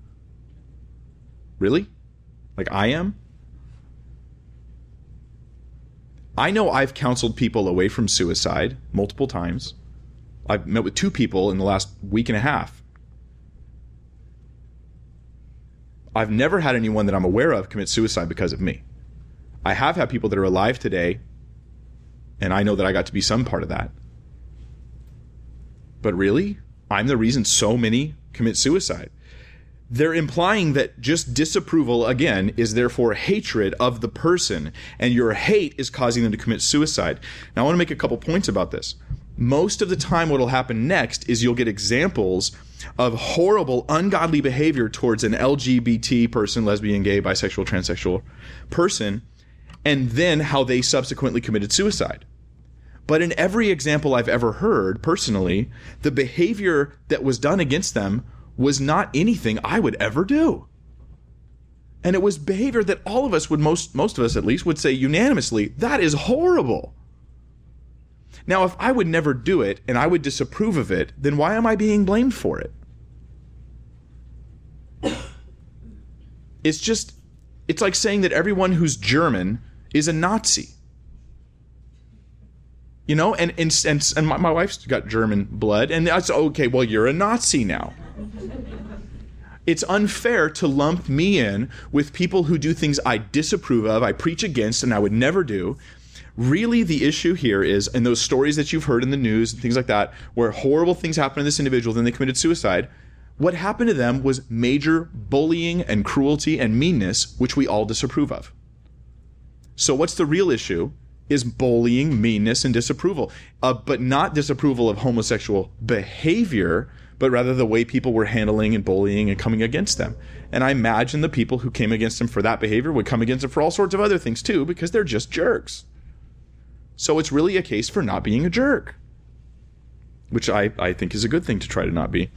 Really? Like I am? I know I've counseled people away from suicide multiple times. I've met with two people in the last week and a half. I've never had anyone that I'm aware of commit suicide because of me. I have had people that are alive today, and I know that I got to be some part of that. But really? I'm the reason so many commit suicide. they're implying that just disapproval, again, is therefore hatred of the person, and your hate is causing them to commit suicide. Now, I want to make a couple points about this. Most of the time, what will happen next is you'll get examples of horrible, ungodly behavior towards an L G B T person, lesbian, gay, bisexual, transsexual person, and then how they subsequently committed suicide. But in every example I've ever heard, personally, the behavior that was done against them was not anything I would ever do. And it was behavior that all of us would, most, most of us at least, would say unanimously, that is horrible. Now, if I would never do it and I would disapprove of it, then why am I being blamed for it? It's just, it's like saying that everyone who's German is a Nazi. You know, and and and, and my, my wife's got German blood, and that's okay, well, you're a Nazi now. It's unfair to lump me in with people who do things I disapprove of, I preach against, and I would never do. Really, the issue here is, in those stories that you've heard in the news and things like that, where horrible things happen to this individual, then they committed suicide, what happened to them was major bullying and cruelty and meanness, which we all disapprove of. So what's the real issue? Is bullying, meanness, and disapproval, uh, but not disapproval of homosexual behavior, but rather the way people were handling and bullying and coming against them. And I imagine the people who came against them for that behavior would come against them for all sorts of other things too, because they're just jerks. So it's really a case for not being a jerk, which I, I think is a good thing to try to not be.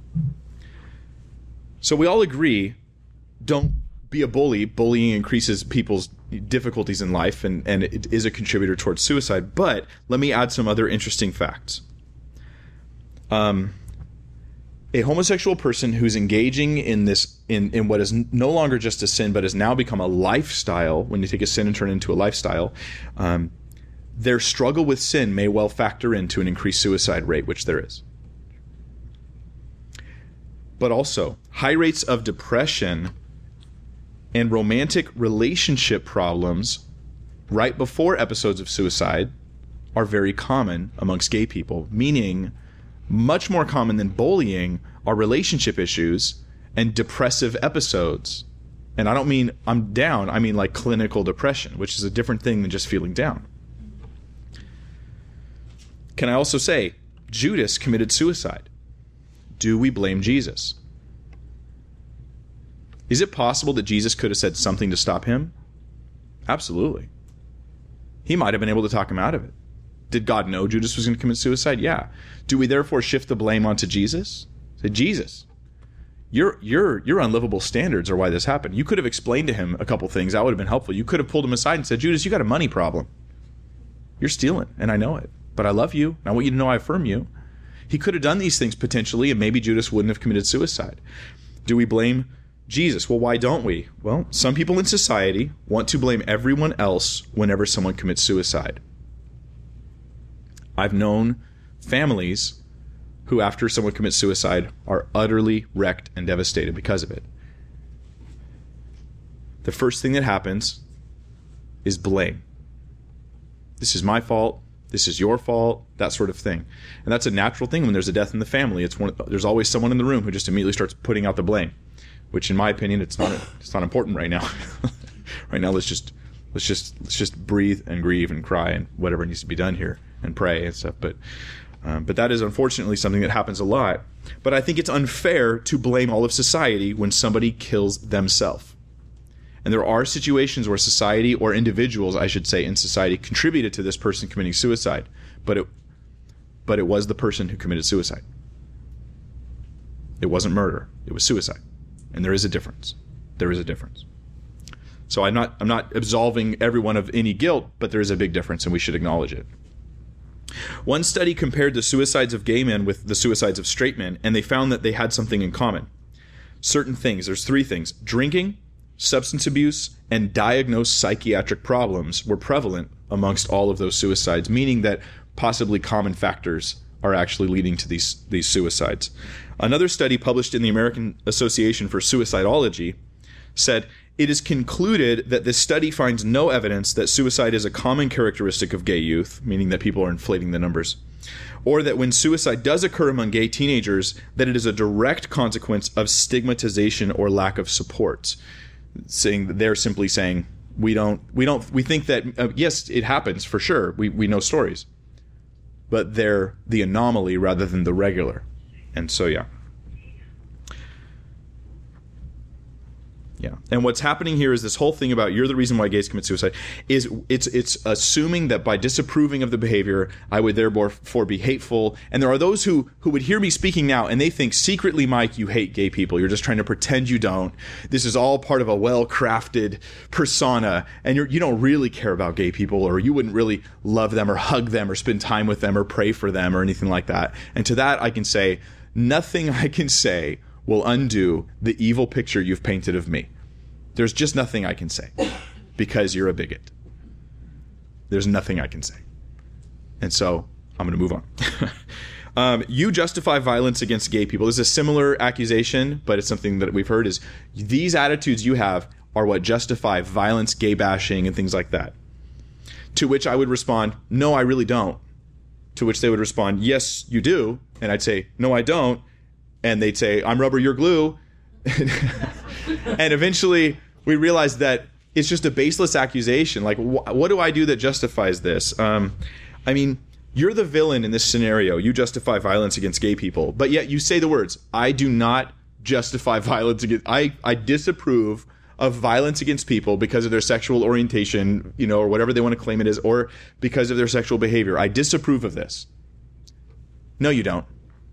So we all agree, don't be a bully. Bullying increases people's difficulties in life, and, and it is a contributor towards suicide. But let me add some other interesting facts. Um, a homosexual person who's engaging in this, in, in what is no longer just a sin, but has now become a lifestyle, when you take a sin and turn it into a lifestyle, um, their struggle with sin may well factor into an increased suicide rate, which there is. But also, high rates of depression and romantic relationship problems right before episodes of suicide are very common amongst gay people, meaning much more common than bullying are relationship issues and depressive episodes. And I don't mean I'm down, I mean like clinical depression, which is a different thing than just feeling down. Can I also say, Judas committed suicide. Do we blame Jesus? Is it possible that Jesus could have said something to stop him? Absolutely. He might have been able to talk him out of it. Did God know Judas was going to commit suicide? Yeah. Do we therefore shift the blame onto Jesus? Say, Jesus, your your your unlivable standards are why this happened. You could have explained to him a couple things. That would have been helpful. You could have pulled him aside and said, Judas, you got a money problem. You're stealing, and I know it. But I love you, and I want you to know I affirm you. He could have done these things potentially, and maybe Judas wouldn't have committed suicide. Do we blame Jesus? Well, why don't we? Well, some people in society want to blame everyone else whenever someone commits suicide. I've known families who, after someone commits suicide, are utterly wrecked and devastated because of it. The first thing that happens is blame. This is my fault. This is your fault, that sort of thing. And that's a natural thing when there's a death in the family. It's one, there's always someone in the room who just immediately starts putting out the blame, which in my opinion, it's not it's not important right now. Right now, let's just let's just let's just breathe and grieve and cry and whatever needs to be done here and pray and stuff. But um, but that is unfortunately something that happens a lot. But I think it's unfair to blame all of society when somebody kills themselves. And there are situations where society, or individuals, I should say, in society, contributed to this person committing suicide, but it, but it was the person who committed suicide. It wasn't murder; it was suicide, and there is a difference. There is a difference. So I'm not I'm not absolving everyone of any guilt, but there is a big difference, and we should acknowledge it. One study compared the suicides of gay men with the suicides of straight men, and they found that they had something in common. Certain things. There's three things: drinking, substance abuse, and diagnosed psychiatric problems were prevalent amongst all of those suicides, meaning that possibly common factors are actually leading to these, these suicides. Another study published in the American Association for Suicidology said It is concluded that this study finds no evidence that suicide is a common characteristic of gay youth, meaning that people are inflating the numbers, or that when suicide does occur among gay teenagers, that it is a direct consequence of stigmatization or lack of support. Saying that they're simply saying, we don't, we don't, we think that, uh, yes, it happens for sure. We, we know stories, but they're the anomaly rather than the regular. And so, yeah. Yeah. And what's happening here is this whole thing about you're the reason why gays commit suicide is it's it's assuming that by disapproving of the behavior, I would therefore be hateful. And there are those who who would hear me speaking now and they think secretly, Mike, you hate gay people. You're just trying to pretend you don't. This is all part of a well-crafted persona. And you're, you don't really care about gay people, or you wouldn't really love them or hug them or spend time with them or pray for them or anything like that. And to that, I can say nothing I can say will undo the evil picture you've painted of me. There's just nothing I can say because you're a bigot. There's nothing I can say. And so I'm going to move on. um, you justify violence against gay people. This is a similar accusation, but it's something that we've heard is these attitudes you have are what justify violence, gay bashing, and things like that. To which I would respond, no, I really don't. To which they would respond, yes, you do. And I'd say, no, I don't. And they'd say, I'm rubber, you're glue. And eventually we realized that it's just a baseless accusation. Like, wh- what do I do that justifies this? Um, I mean, you're the villain in this scenario. You justify violence against gay people. But yet you say the words, I do not justify violence against... I, I disapprove of violence against people because of their sexual orientation, you know, or whatever they want to claim it is, or because of their sexual behavior. I disapprove of this. No, you don't.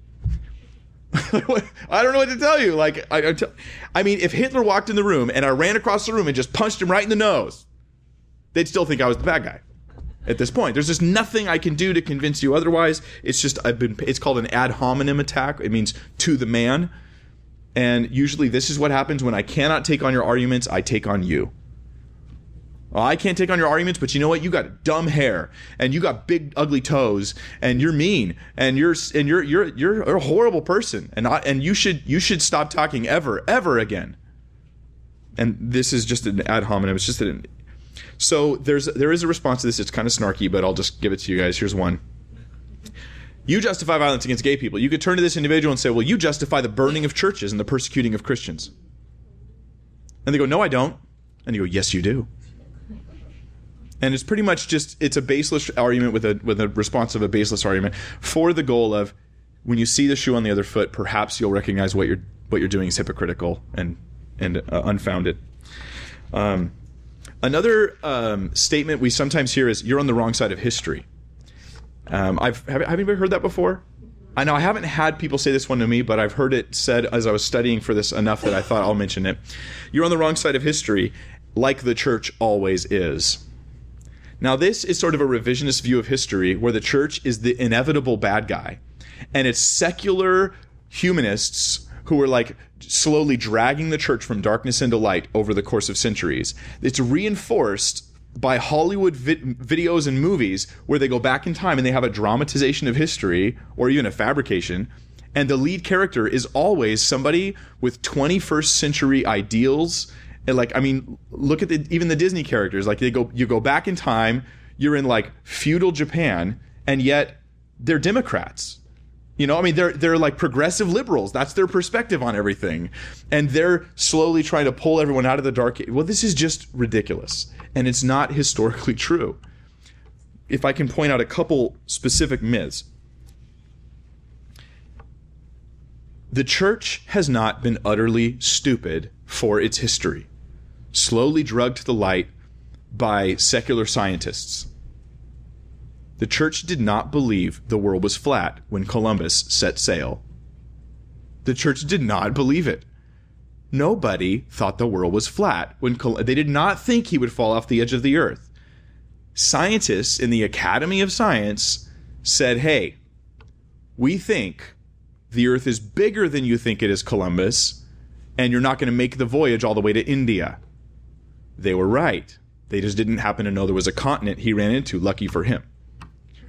I don't know what to tell you. Like, I, I, t- I mean, if Hitler walked in the room and I ran across the room and just punched him right in the nose, they'd still think I was the bad guy. At this point, there's just nothing I can do to convince you otherwise. It's just I've been. It's called an ad hominem attack. It means to the man. And usually, this is what happens when I cannot take on your arguments. I take on you. Well, I can't take on your arguments, but you know what? You got dumb hair, and you got big, ugly toes, and you're mean, and you're and you're you're you're a horrible person, and I, and you should you should stop talking ever ever again. And this is just an ad hominem. It's just an. So there's there is a response to this. It's kind of snarky, but I'll just give it to you guys. Here's one. You justify violence against gay people. You could turn to this individual and say, well, you justify the burning of churches and the persecuting of Christians. And they go, no, I don't. And you go, yes, you do. And it's pretty much just, it's a baseless argument with a with a response of a baseless argument for the goal of, when you see the shoe on the other foot, perhaps you'll recognize what you're what you're doing is hypocritical and and uh, unfounded. Um, another um, statement we sometimes hear is, you're on the wrong side of history. Um, I've have, have you ever heard that before? I know I haven't had people say this one to me, but I've heard it said as I was studying for this enough that I thought I'll mention it. You're on the wrong side of history, like the church always is. Now, this is sort of a revisionist view of history where the church is the inevitable bad guy. And it's secular humanists who are like slowly dragging the church from darkness into light over the course of centuries. It's reinforced by Hollywood vi- videos and movies where they go back in time and they have a dramatization of history or even a fabrication. And the lead character is always somebody with twenty-first century ideals. And like, I mean, look at the, even the Disney characters. Like, they go, you go back in time, you're in like feudal Japan, and yet they're Democrats. You know, I mean, they're they're like progressive liberals. That's their perspective on everything, and they're slowly trying to pull everyone out of the dark. Well, this is just ridiculous, and it's not historically true. If I can point out a couple specific myths. The church has not been utterly stupid for its history, slowly drugged to the light by secular scientists. The church did not believe the world was flat when Columbus set sail. The church did not believe it. Nobody thought the world was flat when Col- they did not think he would fall off the edge of the earth. Scientists in the Academy of Science said, hey, we think the earth is bigger than you think it is, Columbus, and you're not going to make the voyage all the way to India. They were right. They just didn't happen to know there was a continent he ran into. Lucky for him.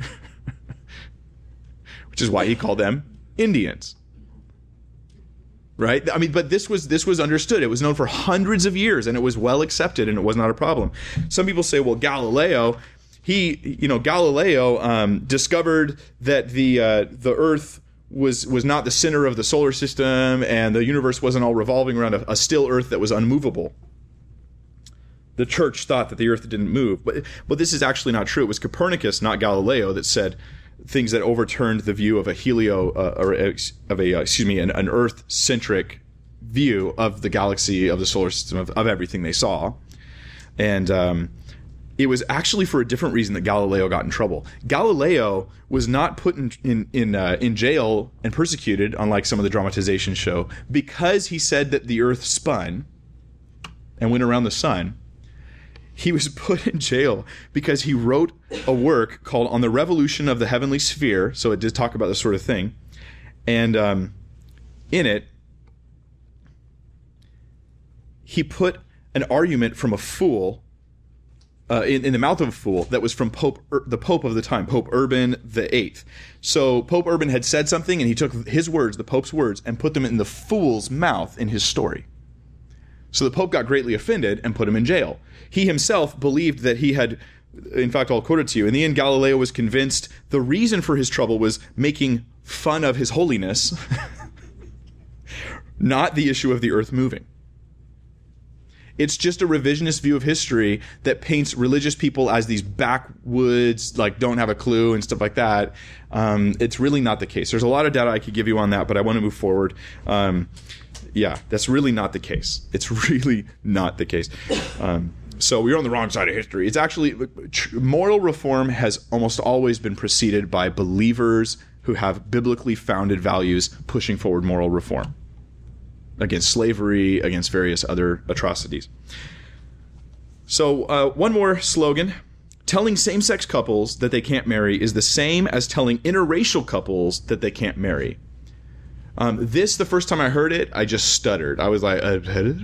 Which is why he called them Indians. right? I mean, but this was this was understood. It was known for hundreds of years, and it was well accepted, and it was not a problem. Some people say, well, Galileo, he, you know, Galileo um, discovered that the uh, the Earth was was not the center of the solar system, and the universe wasn't all revolving around a, a still Earth that was unmovable. The church thought that the Earth didn't move, but but this is actually not true. It was Copernicus, not Galileo, that said things that overturned the view of a helio uh, or of a uh, excuse me an, an Earth-centric view of the galaxy, of the solar system, of, of everything they saw. And um, it was actually for a different reason that Galileo got in trouble. Galileo was not put in in in, uh, in jail and persecuted, unlike some of the dramatization show, because he said that the Earth spun and went around the sun. He was put in jail because he wrote a work called On the Revolution of the Heavenly Sphere. So it did talk about this sort of thing. And um, in it, he put an argument from a fool, uh, in, in the mouth of a fool, that was from Pope Ur- the Pope of the time, Pope Urban the Eighth. So Pope Urban had said something, and he took his words, the Pope's words, and put them in the fool's mouth in his story. So the Pope got greatly offended and put him in jail. He himself believed that he had, in fact, I'll quote it to you. In the end, Galileo was convinced the reason for his trouble was making fun of his holiness, not the issue of the Earth moving. It's just a revisionist view of history that paints religious people as these backwoods, like don't have a clue and stuff like that. Um, it's really not the case. There's a lot of data I could give you on that, but I want to move forward. Um, yeah, that's really not the case. It's really not the case. Um, so we're on the wrong side of history. It's actually, moral reform has almost always been preceded by believers who have biblically founded values pushing forward moral reform against slavery, against various other atrocities. So uh, one more slogan. Telling same-sex couples that they can't marry is the same as telling interracial couples that they can't marry. Um, this, the first time I heard it, I just stuttered. I was like, uh,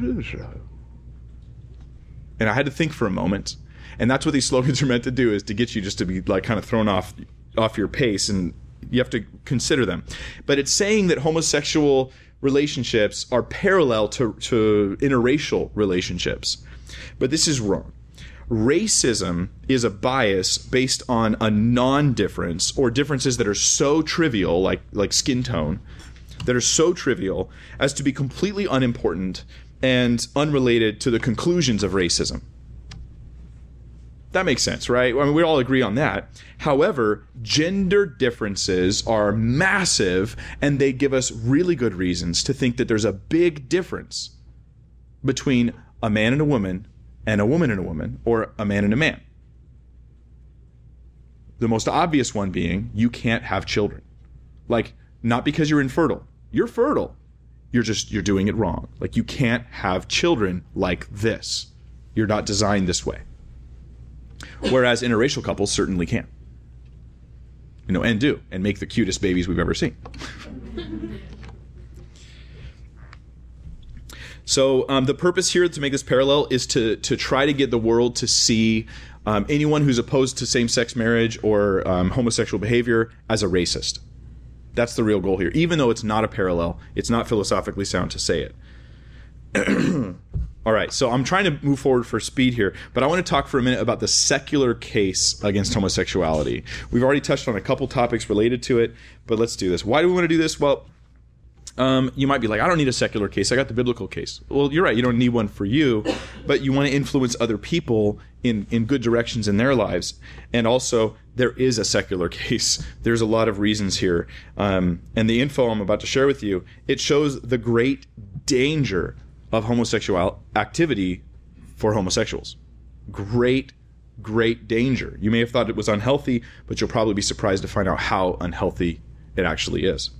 and I had to think for a moment. And that's what these slogans are meant to do, is to get you just to be like kind of thrown off off your pace, and you have to consider them. But it's saying that homosexual relationships are parallel to, to interracial relationships. But this is wrong. Racism is a bias based on a non-difference, or differences that are so trivial, like like skin tone, that are so trivial as to be completely unimportant and unrelated to the conclusions of racism. That makes sense, right? I mean, we all agree on that. However, gender differences are massive, and they give us really good reasons to think that there's a big difference between a man and a woman and a woman and a woman, or a man and a man. The most obvious one being, you can't have children. Like, not because you're infertile. You're fertile. You're just, you're doing it wrong. Like, you can't have children like this. You're not designed this way. Whereas interracial couples certainly can. You know, and do, and make the cutest babies we've ever seen. So um, the purpose here to make this parallel is to to try to get the world to see um, anyone who's opposed to same-sex marriage or um, homosexual behavior as a racist. That's the real goal here. Even though it's not a parallel, it's not philosophically sound to say it. All right, so I'm trying to move forward for speed here, but I want to talk for a minute about the secular case against homosexuality. We've already touched on a couple topics related to it, but let's do this. Why do we want to do this? Well, um, you might be like, I don't need a secular case. I got the biblical case. Well, you're right. You don't need one for you, but you want to influence other people in, in good directions in their lives. And also, there is a secular case. There's a lot of reasons here. Um, and the info I'm about to share with you, it shows the great danger of homosexual activity for homosexuals. Great, great danger. You may have thought it was unhealthy, but you'll probably be surprised to find out how unhealthy it actually is.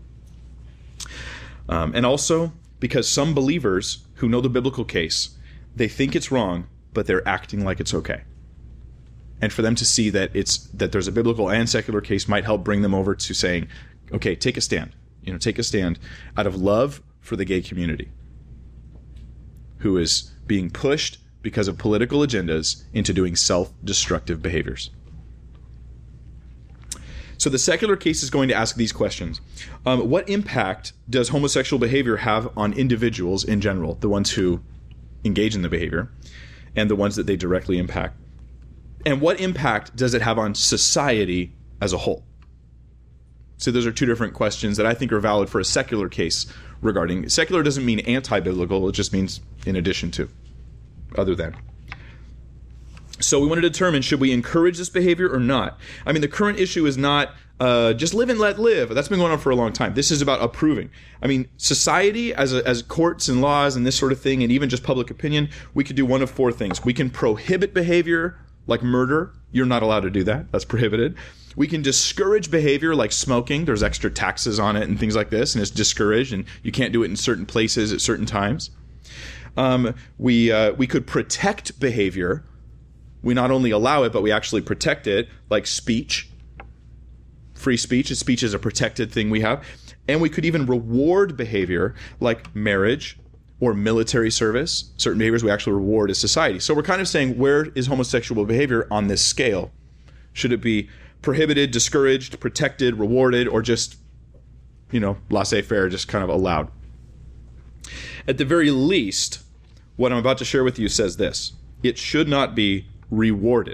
Um, and also, because some believers who know the biblical case, they think it's wrong, but they're acting like it's okay. And for them to see that it's that there's a biblical and secular case might help bring them over to saying, okay, take a stand. You know, take a stand out of love for the gay community, who is being pushed because of political agendas into doing self-destructive behaviors. So the secular case is going to ask these questions. Um, what impact does homosexual behavior have on individuals in general, the ones who engage in the behavior, and the ones that they directly impact? And what impact does it have on society as a whole? So those are two different questions that I think are valid for a secular case regarding. Secular doesn't mean anti-biblical, it just means in addition to, other than. So we want to determine, should we encourage this behavior or not? I mean, the current issue is not uh, just live and let live. That's been going on for a long time. This is about approving. I mean, society, as a, as courts and laws and this sort of thing, and even just public opinion, we could do one of four things. We can prohibit behavior like murder. You're not allowed to do that. That's prohibited. We can discourage behavior like smoking. There's extra taxes on it and things like this, and it's discouraged, and you can't do it in certain places at certain times. Um, we uh, we could protect behavior. We not only allow it, but we actually protect it, like speech, free speech. Speech is a protected thing we have. And we could even reward behavior like marriage or military service. Certain behaviors we actually reward as society. So we're kind of saying, where is homosexual behavior on this scale? Should it be prohibited, discouraged, protected, rewarded, or just, you know, laissez-faire, just kind of allowed? At the very least, what I'm about to share with you says this: it should not be rewarded.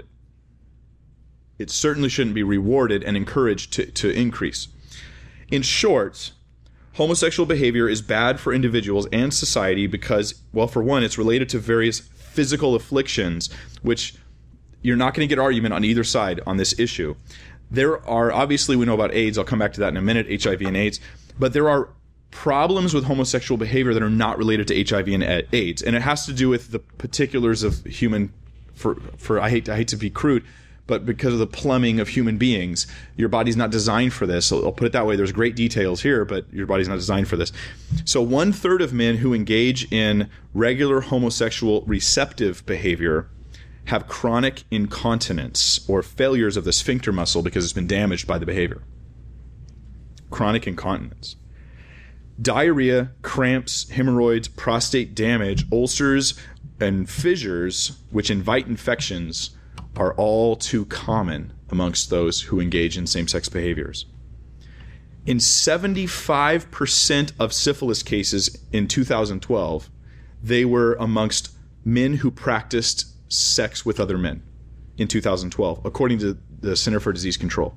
It certainly shouldn't be rewarded and encouraged to, to increase. In short, homosexual behavior is bad for individuals and society because, well, for one, it's related to various physical afflictions, which you're not going to get argument on either side on this issue. There are, obviously, we know about AIDS. I'll come back to that in a minute, H I V and AIDS. But there are problems with homosexual behavior that are not related to H I V and AIDS. And it has to do with the particulars of human For, for I hate I hate to be crude, but because of the plumbing of human beings, your body's not designed for this. So I'll put it that way. There's great details here, but your body's not designed for this. So one third of men who engage in regular homosexual receptive behavior have chronic incontinence or failures of the sphincter muscle because it's been damaged by the behavior. Chronic incontinence. Diarrhea, cramps, hemorrhoids, prostate damage, ulcers, and fissures, which invite infections, are all too common amongst those who engage in same-sex behaviors. In seventy-five percent of syphilis cases in two thousand twelve, they were amongst men who practiced sex with other men in two thousand twelve, according to the Center for Disease Control.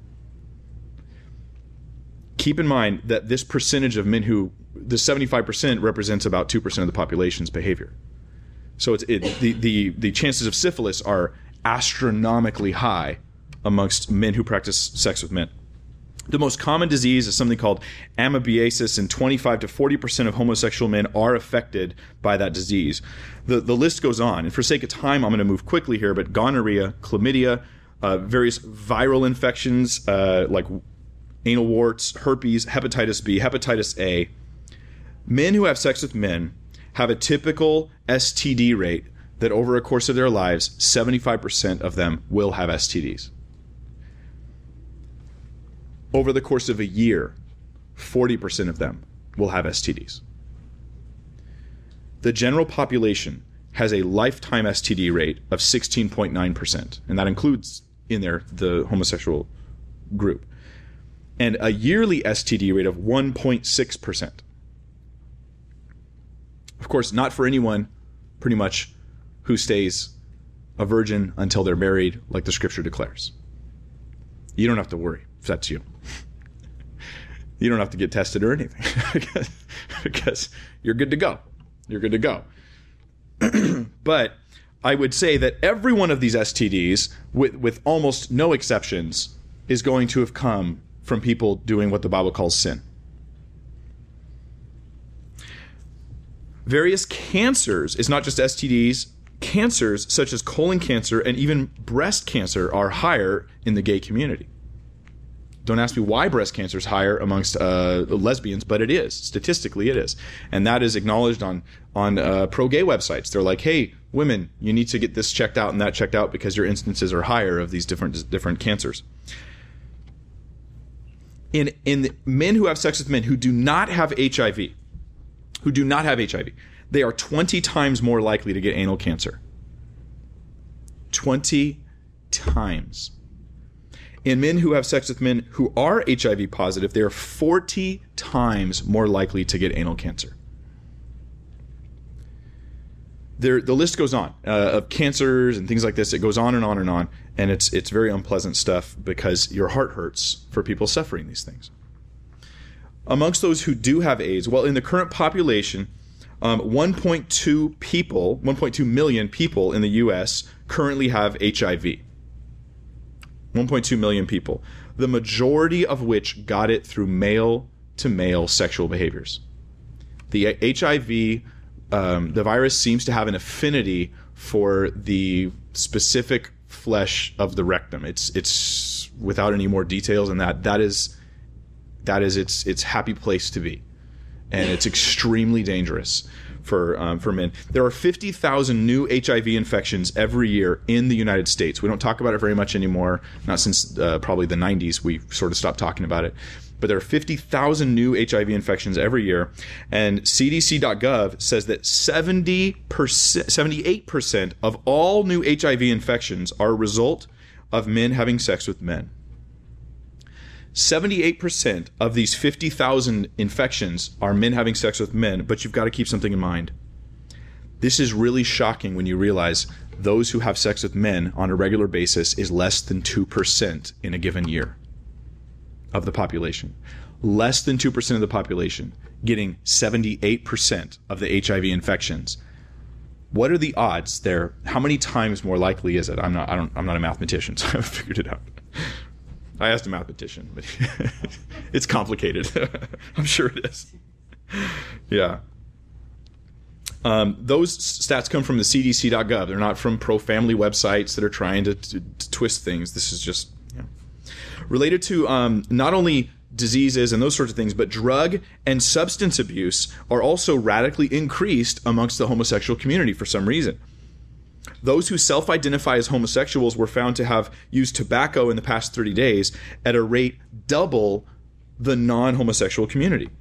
Keep in mind that this percentage of men who, the seventy-five percent represents about two percent of the population's behavior. So it's, it, the, the, the chances of syphilis are astronomically high amongst men who practice sex with men. The most common disease is something called amoebiasis, and twenty-five to forty percent of homosexual men are affected by that disease. The, the list goes on, and for sake of time, I'm going to move quickly here, but gonorrhea, chlamydia, uh, various viral infections uh, like anal warts, herpes, hepatitis B, hepatitis A. Men who have sex with men have a typical S T D rate that over a course of their lives, seventy-five percent of them will have S T Ds. Over the course of a year, forty percent of them will have S T Ds. The general population has a lifetime S T D rate of sixteen point nine percent, and that includes in there the homosexual group, and a yearly S T D rate of one point six percent. Of course, not for anyone, pretty much, who stays a virgin until they're married, like the scripture declares. You don't have to worry if that's you. You don't have to get tested or anything because, because you're good to go. You're good to go. But I would say that every one of these S T Ds, with, with almost no exceptions, is going to have come from people doing what the Bible calls sin. Various cancers, it's not just S T Ds, cancers such as colon cancer and even breast cancer are higher in the gay community. Don't ask me why breast cancer is higher amongst uh, lesbians, but it is. Statistically, it is. And that is acknowledged on, on uh, pro-gay websites. They're like, hey, women, you need to get this checked out and that checked out because your instances are higher of these different different cancers. In, in men who have sex with men who do not have H I V, who do not have H I V, they are twenty times more likely to get anal cancer. twenty times. In men who have sex with men who are H I V positive, they are forty times more likely to get anal cancer. There, the list goes on uh, of cancers and things like this. It goes on and on and on, and it's it's very unpleasant stuff because your heart hurts for people suffering these things. Amongst those who do have AIDS, well, in the current population, um, one point two people, one point two million people in the U S currently have H I V. one point two million people, the majority of which got it through male-to-male sexual behaviors. The H I V, um, the virus seems to have an affinity for the specific flesh of the rectum. It's it's without any more details than that. That is that is its its happy place to be, and it's extremely dangerous for um, for men. There are fifty thousand new H I V infections every year in the United States. We don't talk about it very much anymore, not since uh, probably the nineties. We sort of stopped talking about it. But there are fifty thousand new H I V infections every year, and C D C dot gov says that seventy percent, seventy-eight percent of all new H I V infections are a result of men having sex with men. seventy-eight percent of these fifty thousand infections are men having sex with men, but you've got to keep something in mind. This is really shocking when you realize those who have sex with men on a regular basis is less than two percent in a given year of the population. Less than two percent of the population getting seventy-eight percent of the H I V infections. What are the odds there? How many times more likely is it? I'm not I don't I'm not a mathematician, so I haven't figured it out. I asked a mathematician, but it's complicated. I'm sure it is. Yeah. Um, those stats come from the C D C dot gov. They're not from pro-family websites that are trying to, to, to twist things. This is just yeah. related to um, not only diseases and those sorts of things, but drug and substance abuse are also radically increased amongst the homosexual community for some reason. Those who self-identify as homosexuals were found to have used tobacco in the past thirty days at a rate double the non-homosexual community.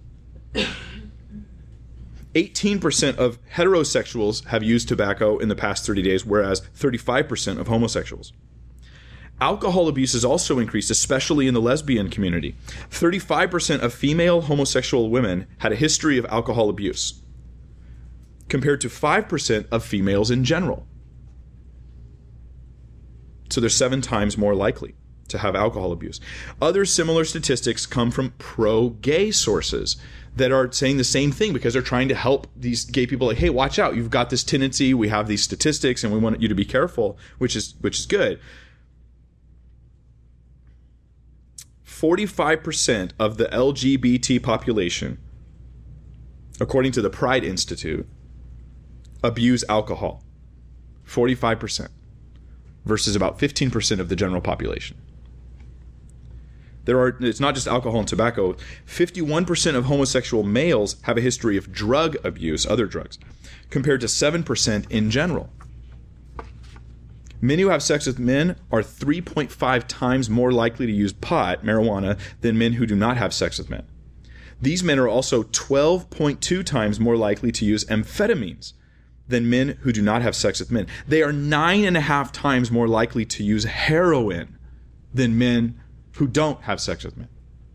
eighteen percent of heterosexuals have used tobacco in the past thirty days, whereas thirty-five percent of homosexuals. Alcohol abuse has also increased, especially in the lesbian community. thirty-five percent of female homosexual women had a history of alcohol abuse, compared to five percent of females in general. So they're seven times more likely to have alcohol abuse. Other similar statistics come from pro-gay sources that are saying the same thing because they're trying to help these gay people, like, hey, watch out, you've got this tendency, we have these statistics, and we want you to be careful, which is which is good. forty-five percent of the L G B T population, according to the Pride Institute, abuse alcohol. forty-five percent versus about fifteen percent of the general population. There are, it's not just alcohol and tobacco. fifty-one percent of homosexual males have a history of drug abuse, other drugs, compared to seven percent in general. Men who have sex with men are three point five times more likely to use pot, marijuana, than men who do not have sex with men. These men are also twelve point two times more likely to use amphetamines than men who do not have sex with men. They are nine and a half times more likely to use heroin than men who don't have sex with men.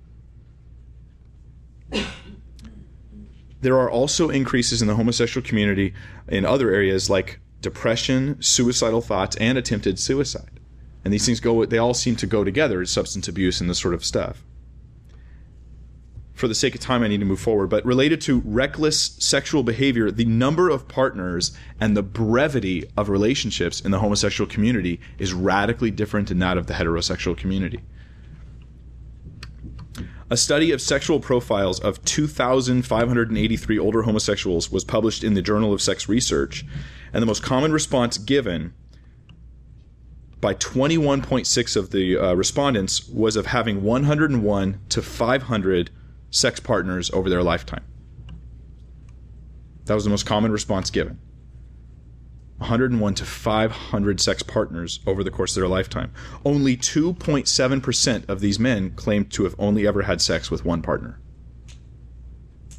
There are also increases in the homosexual community in other areas like depression, suicidal thoughts, and attempted suicide. And these things go, they all seem to go together, substance abuse and this sort of stuff. For the sake of time, I need to move forward. But related to reckless sexual behavior, the number of partners and the brevity of relationships in the homosexual community is radically different than that of the heterosexual community. A study of sexual profiles of two thousand five hundred eighty-three older homosexuals was published in the Journal of Sex Research, and the most common response given by twenty-one point six of the uh, respondents was of having one hundred one to five hundred sex partners over their lifetime. That was the most common response given. one hundred one to five hundred sex partners over the course of their lifetime. Only two point seven percent of these men claimed to have only ever had sex with one partner.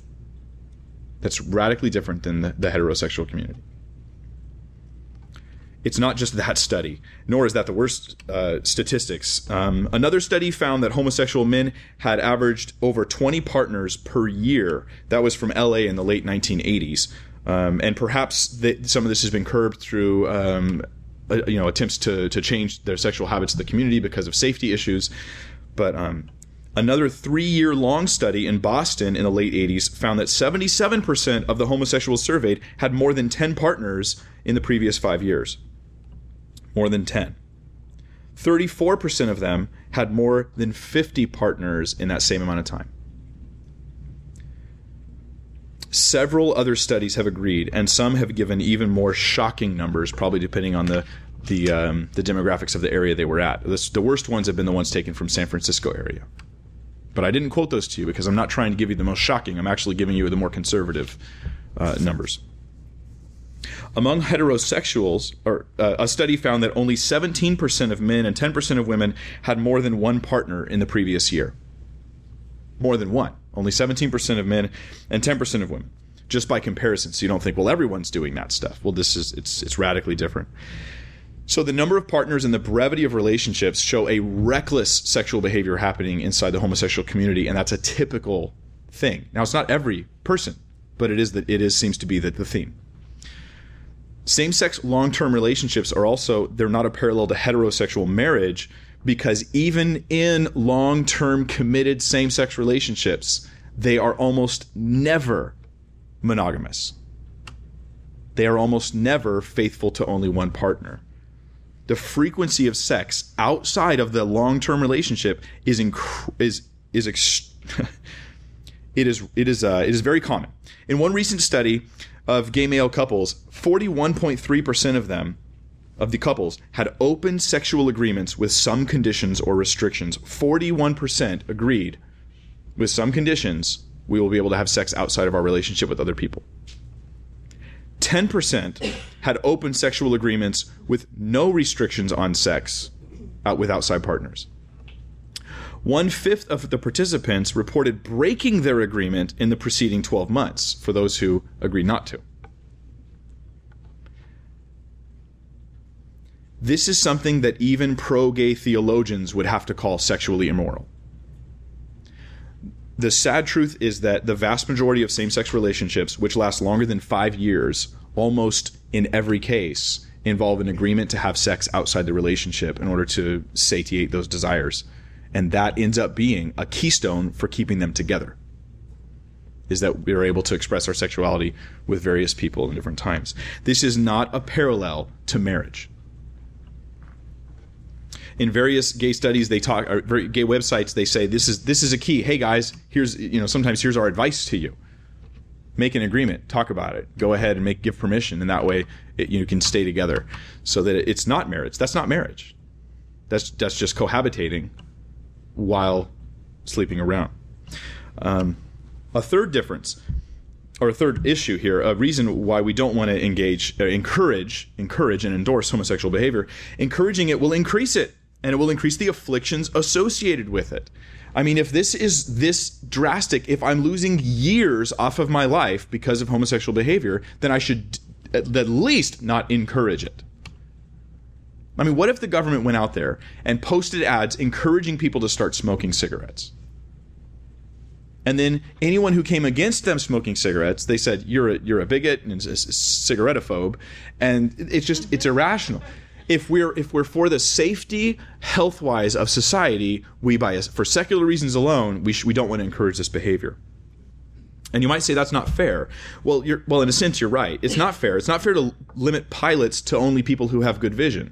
That's radically different than the, the heterosexual community. it's not just that study, nor is that the worst uh, statistics. Um, another study found that homosexual men had averaged over twenty partners per year. That was from L A in the late nineteen eighties. Um, and perhaps the, some of this has been curbed through um, uh, you know, attempts to, to change their sexual habits of the community because of safety issues. But um, another three-year-long study in Boston in the late eighties found that seventy-seven percent of the homosexuals surveyed had more than ten partners in the previous five years. More than ten. thirty-four percent of them had more than fifty partners in that same amount of time. Several other studies have agreed, and some have given even more shocking numbers, probably depending on the the, um, the demographics of the area they were at. The, the worst ones have been the ones taken from San Francisco area. But I didn't quote those to you because I'm not trying to give you the most shocking. I'm actually giving you the more conservative uh, numbers. Among heterosexuals, or uh, a study found that only seventeen percent of men and ten percent of women had more than one partner in the previous year. More than one. Only seventeen percent of men and ten percent of women. Just by comparison. So you don't think, well, everyone's doing that stuff. Well, this is it's it's radically different. So the number of partners and the brevity of relationships show a reckless sexual behavior happening inside the homosexual community, and that's a typical thing. Now, it's not every person, but it is that it is seems to be the, the theme. Same-sex long-term relationships are also, they're not a parallel to heterosexual marriage, because even in long-term committed same-sex relationships, they are almost never monogamous. They are almost never faithful to only one partner. The frequency of sex outside of the long-term relationship is inc- is is ex- it is it is uh, it is very common. In one recent study of gay male couples, forty-one point three percent of them, of the couples, had open sexual agreements with some conditions or restrictions. forty-one percent agreed with some conditions we will be able to have sex outside of our relationship with other people. ten percent had open sexual agreements with no restrictions on sex out with outside partners. One-fifth of the participants reported breaking their agreement in the preceding twelve months for those who agreed not to. This is something that even pro-gay theologians would have to call sexually immoral. The sad truth is that the vast majority of same-sex relationships, which last longer than five years, almost in every case, involve an agreement to have sex outside the relationship in order to satiate those desires. And that ends up being a keystone for keeping them together, is that we are able to express our sexuality with various people in different times. This is not a parallel to marriage. In various gay studies, they talk, or gay websites, they say this is this is a key. Hey guys, here's you know sometimes here's our advice to you. Make an agreement, talk about it, go ahead and make give permission, and that way it, you can stay together, so that it's not marriage. That's not marriage. That's that's just cohabitating while sleeping around. Um, a third difference, or a third issue here, a reason why we don't want to engage, uh, encourage, encourage and endorse homosexual behavior. Encouraging it will increase it. And it will increase the afflictions associated with it. I mean, if this is this drastic, if I'm losing years off of my life because of homosexual behavior, then I should at least not encourage it. I mean, what if the government went out there and posted ads encouraging people to start smoking cigarettes? And then anyone who came against them smoking cigarettes, they said, you're a, you're a bigot and a cigarettophobe. And it's just, it's irrational. If we're if we're for the safety, health-wise of society, we by for secular reasons alone, we sh- we don't want to encourage this behavior. And you might say that's not fair. Well, you're well in a sense you're right. It's not fair. It's not fair to limit pilots to only people who have good vision.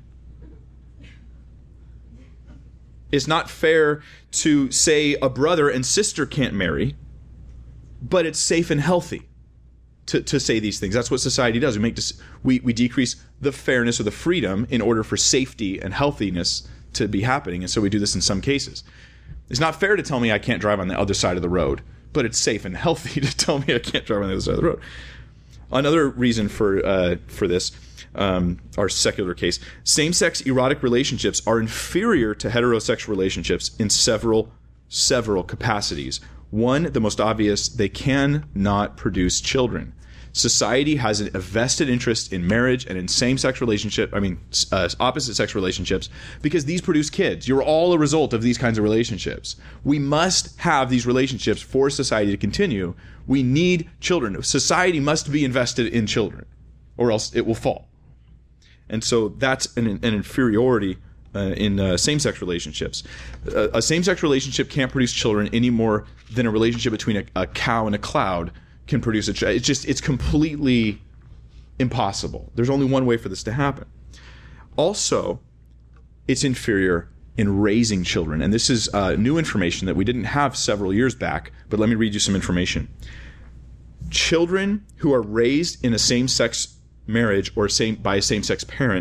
It's not fair to say a brother and sister can't marry, but it's safe and healthy to, to say these things. That's what society does. We make this, we, we decrease the fairness or the freedom in order for safety and healthiness to be happening. And so we do this in some cases. It's not fair to tell me I can't drive on the other side of the road, but it's safe and healthy to tell me I can't drive on the other side of the road. Another reason for uh, for this, um, our secular case, same-sex erotic relationships are inferior to heterosexual relationships in several, several capacities. One, the most obvious, they cannot produce children. Society has a vested interest in marriage and in same-sex relationship, I mean, uh, opposite-sex relationships, because these produce kids. You're all a result of these kinds of relationships. We must have these relationships for society to continue. We need children. Society must be invested in children, or else it will fall. And so that's an, an inferiority uh, in uh, same-sex relationships. Uh, a same-sex relationship can't produce children any more than a relationship between a, a cow and a cloud can produce a child. It's just, it's completely impossible. There's only one way for this to happen. Also, it's inferior in raising children. And this is uh, new information that we didn't have several years back, but let me read you some information. Children who are raised in a same-sex marriage or same by a same-sex parent,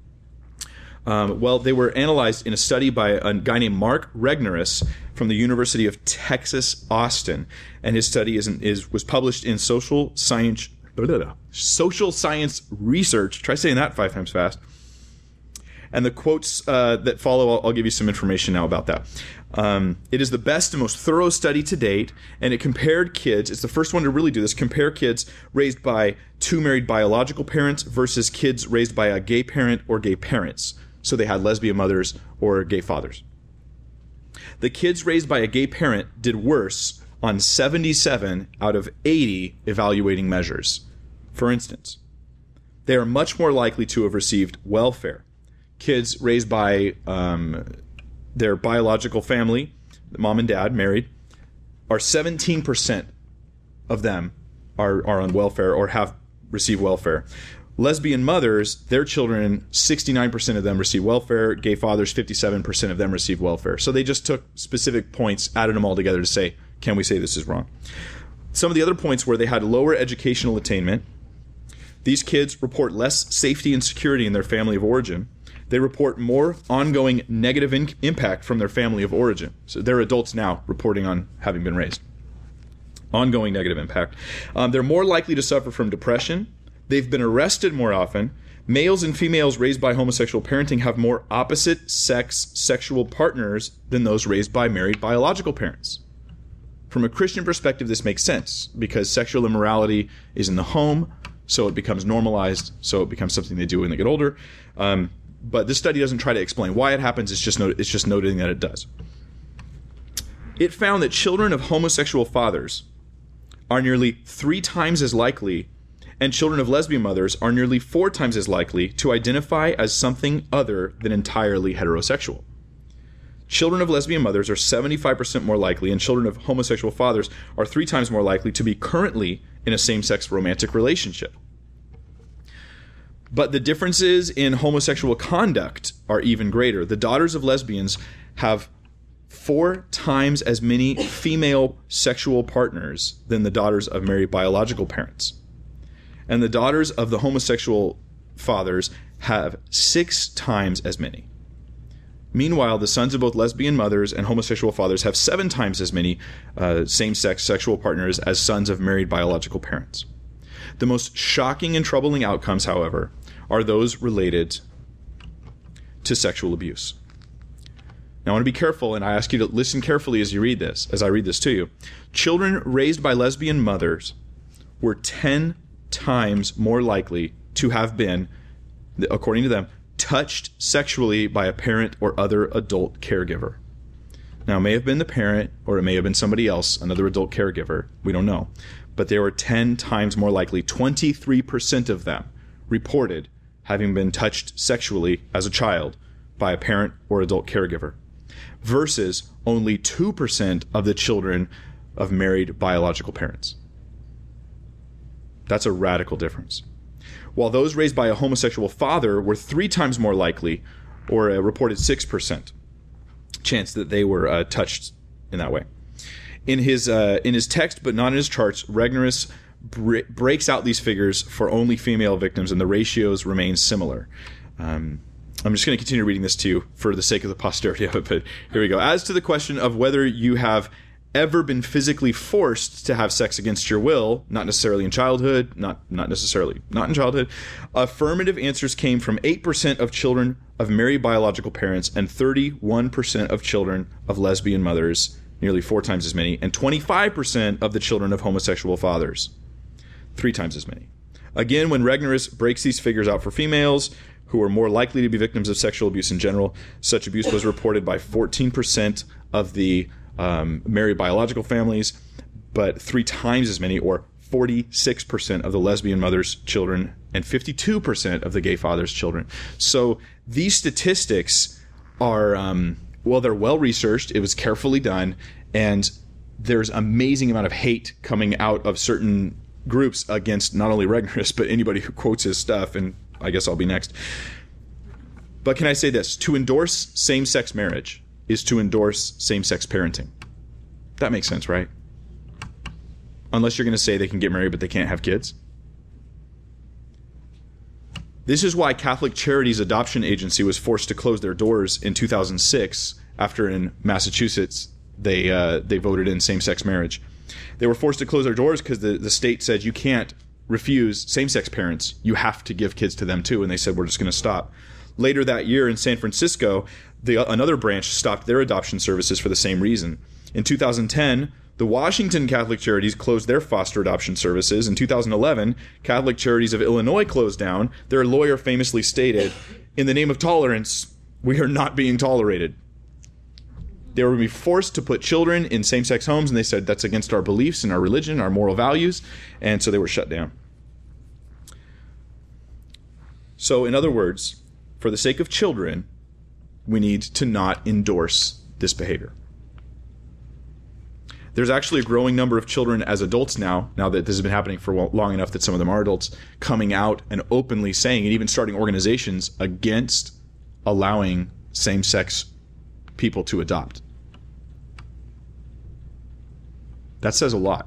um, well, they were analyzed in a study by a guy named Mark Regnerus from the University of Texas, Austin, and his study is, is was published in Social Science blah, blah, blah, Social Science Research. Try saying that five times fast. And the quotes uh, that follow, I'll, I'll give you some information now about that. Um, it is the best and most thorough study to date, and it compared kids. It's the first one to really do this. Compare kids raised by two married biological parents versus kids raised by a gay parent or gay parents. So they had lesbian mothers or gay fathers. The kids raised by a gay parent did worse on seventy-seven out of eighty evaluating measures. For instance, they are much more likely to have received welfare. Kids raised by um, their biological family, mom and dad, married, are seventeen percent of them are, are on welfare or have received welfare. Lesbian mothers, their children, sixty-nine percent of them receive welfare. Gay fathers, fifty-seven percent of them receive welfare. So they just took specific points, added them all together to say, can we say this is wrong? Some of the other points were they had lower educational attainment. These kids report less safety and security in their family of origin. They report more ongoing negative in- impact from their family of origin. So they're adults now reporting on having been raised. Ongoing negative impact. Um, they're more likely to suffer from depression. They've been arrested more often. Males and females raised by homosexual parenting have more opposite sex sexual partners than those raised by married biological parents. From a Christian perspective, this makes sense because sexual immorality is in the home, so it becomes normalized, so it becomes something they do when they get older. Um, but this study doesn't try to explain why it happens. It's just not- it's just noting that it does. It found that children of homosexual fathers are nearly three times as likely, and children of lesbian mothers are nearly four times as likely to identify as something other than entirely heterosexual. Children of lesbian mothers are seventy-five percent more likely, and children of homosexual fathers are three times more likely to be currently in a same-sex romantic relationship. But the differences in homosexual conduct are even greater. The daughters of lesbians have four times as many female sexual partners than the daughters of married biological parents. And the daughters of the homosexual fathers have six times as many. Meanwhile, the sons of both lesbian mothers and homosexual fathers have seven times as many uh, same-sex sexual partners as sons of married biological parents. The most shocking and troubling outcomes, however, are those related to sexual abuse. Now, I want to be careful, and I ask you to listen carefully as you read this, as I read this to you. Children raised by lesbian mothers were ten times more likely to have been, according to them, touched sexually by a parent or other adult caregiver. Now, it may have been the parent, or it may have been somebody else, another adult caregiver. We don't know. But they were ten times more likely. twenty-three percent of them reported having been touched sexually as a child by a parent or adult caregiver, versus only two percent of the children of married biological parents. That's a radical difference. While those raised by a homosexual father were three times more likely, or a reported six percent chance that they were uh, touched in that way. In his uh, in his text, but not in his charts, Regnerus bre- breaks out these figures for only female victims, and the ratios remain similar. Um, I'm just going to continue reading this to you for the sake of the posterity of it, but here we go. As to the question of whether you have ever been physically forced to have sex against your will, not necessarily in childhood, not not necessarily not in childhood, affirmative answers came from eight percent of children of married biological parents and thirty-one percent of children of lesbian mothers, nearly four times as many, and twenty-five percent of the children of homosexual fathers. three times as many. Again, when Regnerus breaks these figures out for females who are more likely to be victims of sexual abuse in general, such abuse was reported by fourteen percent of the um, married biological families, but three times as many, or forty-six percent of the lesbian mother's children and fifty-two percent of the gay father's children. So these statistics are, um, well, they're well researched. It was carefully done, and there's amazing amount of hate coming out of certain groups against not only Regnerus, but anybody who quotes his stuff, and I guess I'll be next. But can I say this? To endorse same-sex marriage is to endorse same-sex parenting. That makes sense, right? Unless you're going to say they can get married but they can't have kids. This is why Catholic Charities Adoption Agency was forced to close their doors in two thousand six after in Massachusetts they uh, they voted in same-sex marriage. They were forced to close their doors because the, the state said you can't refuse same-sex parents. You have to give kids to them too. And they said, we're just going to stop. Later that year in San Francisco, the, another branch stopped their adoption services for the same reason. In two thousand ten, the Washington Catholic Charities closed their foster adoption services. In two thousand eleven, Catholic Charities of Illinois closed down. Their lawyer famously stated, in the name of tolerance, we are not being tolerated. They were going to be forced to put children in same-sex homes, and they said that's against our beliefs and our religion, our moral values, and so they were shut down. So, in other words, for the sake of children, we need to not endorse this behavior. There's actually a growing number of children as adults now, now that this has been happening for long enough that some of them are adults, coming out and openly saying, and even starting organizations against allowing same-sex people to adopt. That says a lot.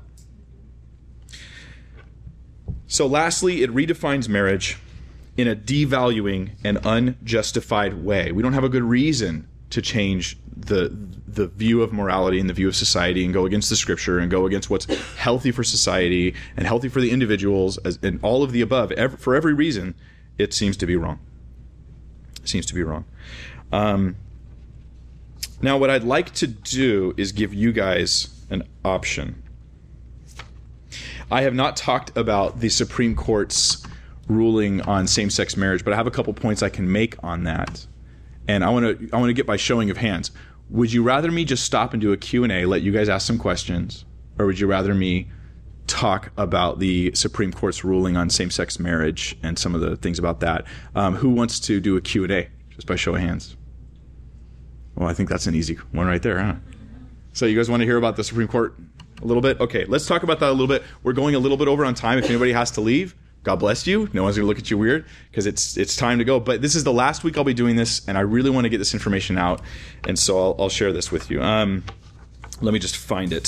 So lastly, it redefines marriage in a devaluing and unjustified way. We don't have a good reason to change the the view of morality and the view of society and go against the scripture and go against what's healthy for society and healthy for the individuals, as, and all of the above. Every, for every reason, it seems to be wrong. It seems to be wrong. Um, now, what I'd like to do is give you guys an option. I have not talked about the Supreme Court's ruling on same-sex marriage, but I have a couple points I can make on that. And I want to I want to get by showing of hands. Would you rather me just stop and do a Q and A, let you guys ask some questions, or would you rather me talk about the Supreme Court's ruling on same-sex marriage and some of the things about that? Um, who wants to do a Q and A, just by show of hands? Well, I think that's an easy one right there, huh? So you guys want to hear about the Supreme Court a little bit? Okay, let's talk about that a little bit. We're going a little bit over on time. If anybody has to leave, God bless you. No one's going to look at you weird because it's it's time to go. But this is the last week I'll be doing this, and I really want to get this information out, and so I'll, I'll share this with you. Um, let me just find it.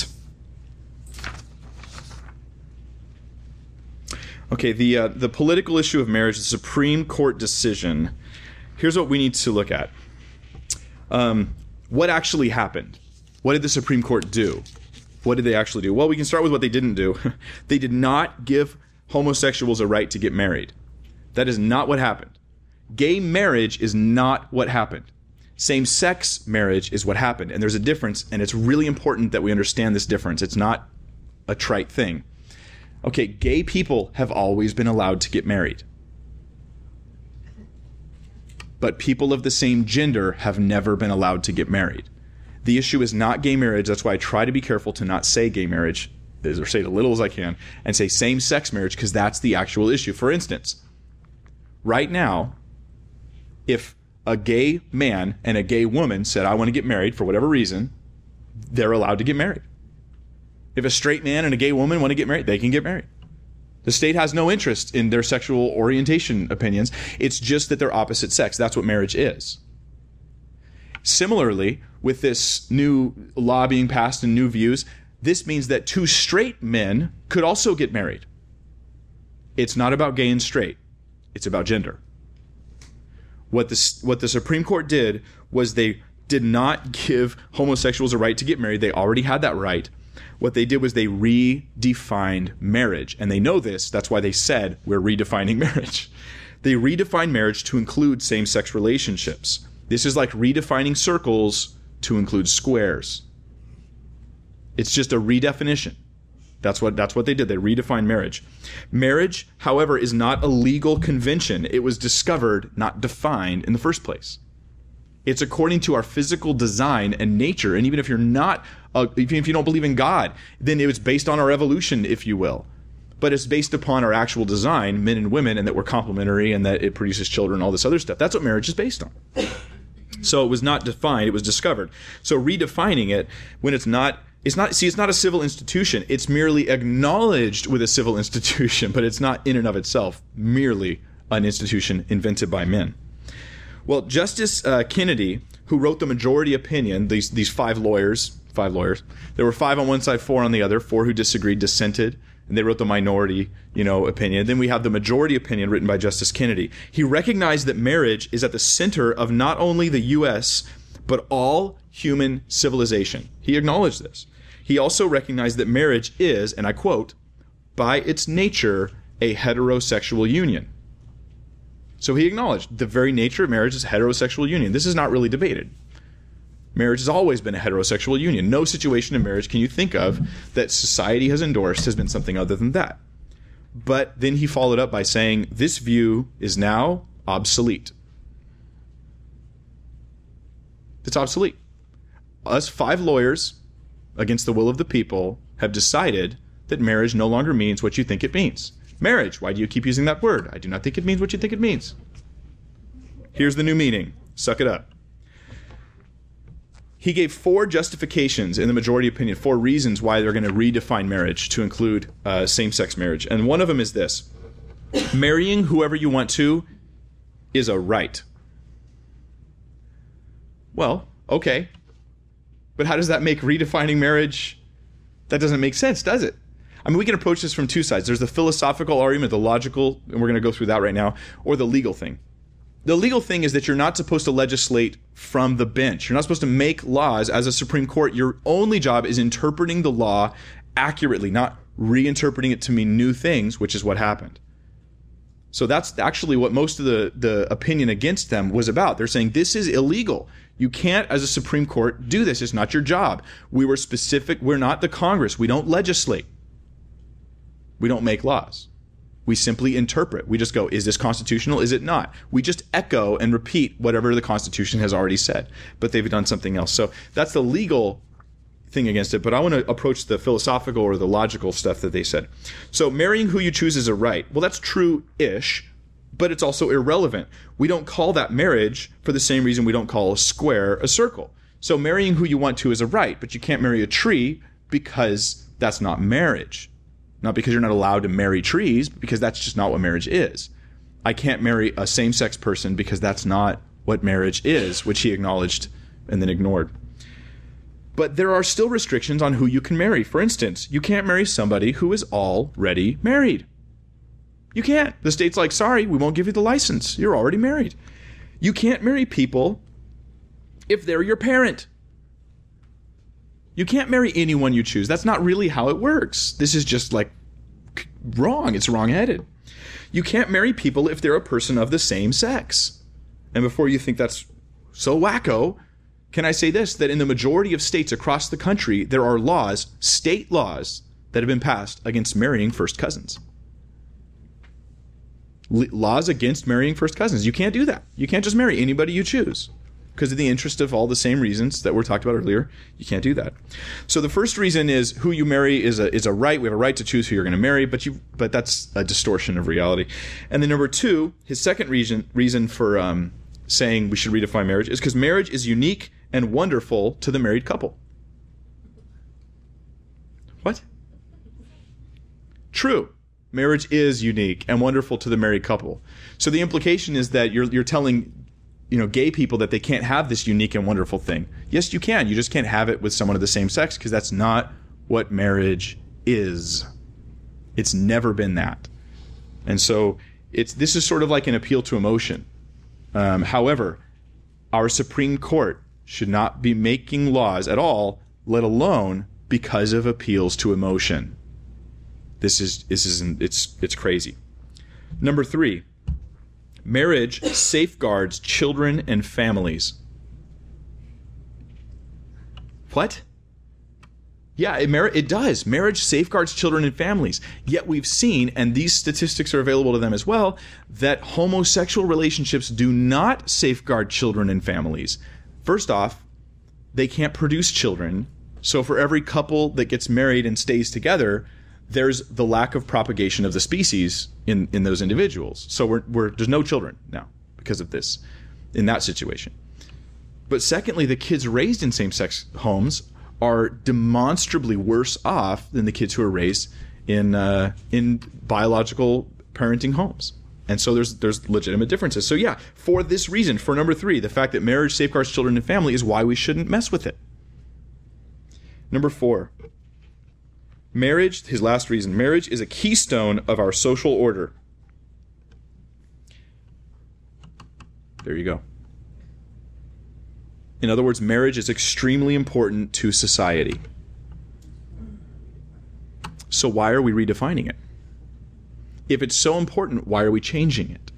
Okay, the uh, the political issue of marriage, the Supreme Court decision. Here's what we need to look at. Um, what actually happened? What did the Supreme Court do? What did they actually do? Well, we can start with what they didn't do. They did not give homosexuals a right to get married. That is not what happened. Gay marriage is not what happened. Same-sex marriage is what happened. And there's a difference, and it's really important that we understand this difference. It's not a trite thing. Okay, gay people have always been allowed to get married. But people of the same gender have never been allowed to get married. The issue is not gay marriage. That's why I try to be careful to not say gay marriage, or say it as little as I can, and say same-sex marriage, because that's the actual issue. For instance, right now, if a gay man and a gay woman said, I want to get married for whatever reason, they're allowed to get married. If a straight man and a gay woman want to get married, they can get married. The state has no interest in their sexual orientation opinions. It's just that they're opposite sex. That's what marriage is. Similarly, with this new law being passed and new views, this means that two straight men could also get married. It's not about gay and straight. It's about gender. What the, what the Supreme Court did was they did not give homosexuals a right to get married. They already had that right. What they did was they redefined marriage. And they know this. That's why they said, we're redefining marriage. They redefined marriage to include same-sex relationships. This is like redefining circles to include squares. It's just a redefinition. That's what that's what they did. They redefined marriage. Marriage, however, is not a legal convention. It was discovered, not defined in the first place. It's according to our physical design and nature. And even if you're not, uh, even if you don't believe in God, then it was based on our evolution, if you will. But it's based upon our actual design, men and women, and that we're complementary and that it produces children, all this other stuff. That's what marriage is based on. So it was not defined, it was discovered. So redefining it, when it's not, it's not, see, it's not a civil institution. It's merely acknowledged with a civil institution, but it's not in and of itself merely an institution invented by men. Well, Justice uh, Kennedy, who wrote the majority opinion, these these five lawyers, five lawyers, there were five on one side, four on the other, four who disagreed, dissented, and they wrote the minority, you know, opinion. Then we have the majority opinion written by Justice Kennedy. He recognized that marriage is at the center of not only the U S, but all human civilization. He acknowledged this. He also recognized that marriage is, and I quote, by its nature, a heterosexual union. So he acknowledged the very nature of marriage is a heterosexual union. This is not really debated. Marriage has always been a heterosexual union. No situation in marriage can you think of that society has endorsed has been something other than that. But then he followed up by saying, this view is now obsolete. It's obsolete. Us five lawyers, against the will of the people, have decided that marriage no longer means what you think it means. Marriage, why do you keep using that word? I do not think it means what you think it means. Here's the new meaning. Suck it up. He gave four justifications in the majority opinion, four reasons why they're going to redefine marriage to include uh, same-sex marriage. And one of them is this. Marrying whoever you want to is a right. Well, okay. But how does that make redefining marriage? That doesn't make sense, does it? I mean, we can approach this from two sides. There's the philosophical argument, the logical, and we're going to go through that right now, or the legal thing. The legal thing is that you're not supposed to legislate from the bench. You're not supposed to make laws as a Supreme Court. Your only job is interpreting the law accurately, not reinterpreting it to mean new things, which is what happened. So that's actually what most of the, the opinion against them was about. They're saying this is illegal. You can't, as a Supreme Court, do this. It's not your job. We were specific. We're not the Congress. We don't legislate. We don't make laws. We simply interpret. We just go, is this constitutional? Is it not? We just echo and repeat whatever the Constitution has already said. But they've done something else. So that's the legal thing against it. But I want to approach the philosophical or the logical stuff that they said. So marrying who you choose is a right. Well, that's true-ish, but it's also irrelevant. We don't call that marriage for the same reason we don't call a square a circle. So marrying who you want to is a right, but you can't marry a tree because that's not marriage. Not because you're not allowed to marry trees, but because that's just not what marriage is. I can't marry a same-sex person because that's not what marriage is, which he acknowledged and then ignored. But there are still restrictions on who you can marry. For instance, you can't marry somebody who is already married. You can't. The state's like, sorry, we won't give you the license. You're already married. You can't marry people if they're your parent. You can't marry anyone you choose. That's not really how it works. This is just like wrong. It's wrong-headed. You can't marry people if they're a person of the same sex. And before you think that's so wacko, can I say this, that in the majority of states across the country, there are laws, state laws, that have been passed against marrying first cousins. L- laws against marrying first cousins. You can't do that. You can't just marry anybody you choose. Because in the interest of all the same reasons that were talked about earlier, you can't do that. So the first reason is who you marry is a is a right. We have a right to choose who you're going to marry, but you but that's a distortion of reality. And then number two, his second reason reason for um, saying we should redefine marriage is because marriage is unique and wonderful to the married couple. What? True. Marriage is unique and wonderful to the married couple. So the implication is that you're you're telling you know, gay people that they can't have this unique and wonderful thing. Yes, you can. You just can't have it with someone of the same sex because that's not what marriage is. It's never been that. And so it's this is sort of like an appeal to emotion. Um, however, our Supreme Court should not be making laws at all, let alone because of appeals to emotion. This is this isn't it's it's crazy. Number three. Marriage safeguards children and families. What? Yeah, it, mar- it does. Marriage safeguards children and families. Yet we've seen, and these statistics are available to them as well, that homosexual relationships do not safeguard children and families. First off, they can't produce children. So for every couple that gets married and stays together, there's the lack of propagation of the species in, in those individuals. So we're, we're, there's no children now because of this, in that situation. But secondly, the kids raised in same-sex homes are demonstrably worse off than the kids who are raised in uh, in biological parenting homes. And so there's there's legitimate differences. So yeah, for this reason, for number three, the fact that marriage safeguards children and family is why we shouldn't mess with it. Number four, marriage, his last reason, marriage is a keystone of our social order. There you go. In other words, marriage is extremely important to society. So why are we redefining it? If it's so important, why are we changing it?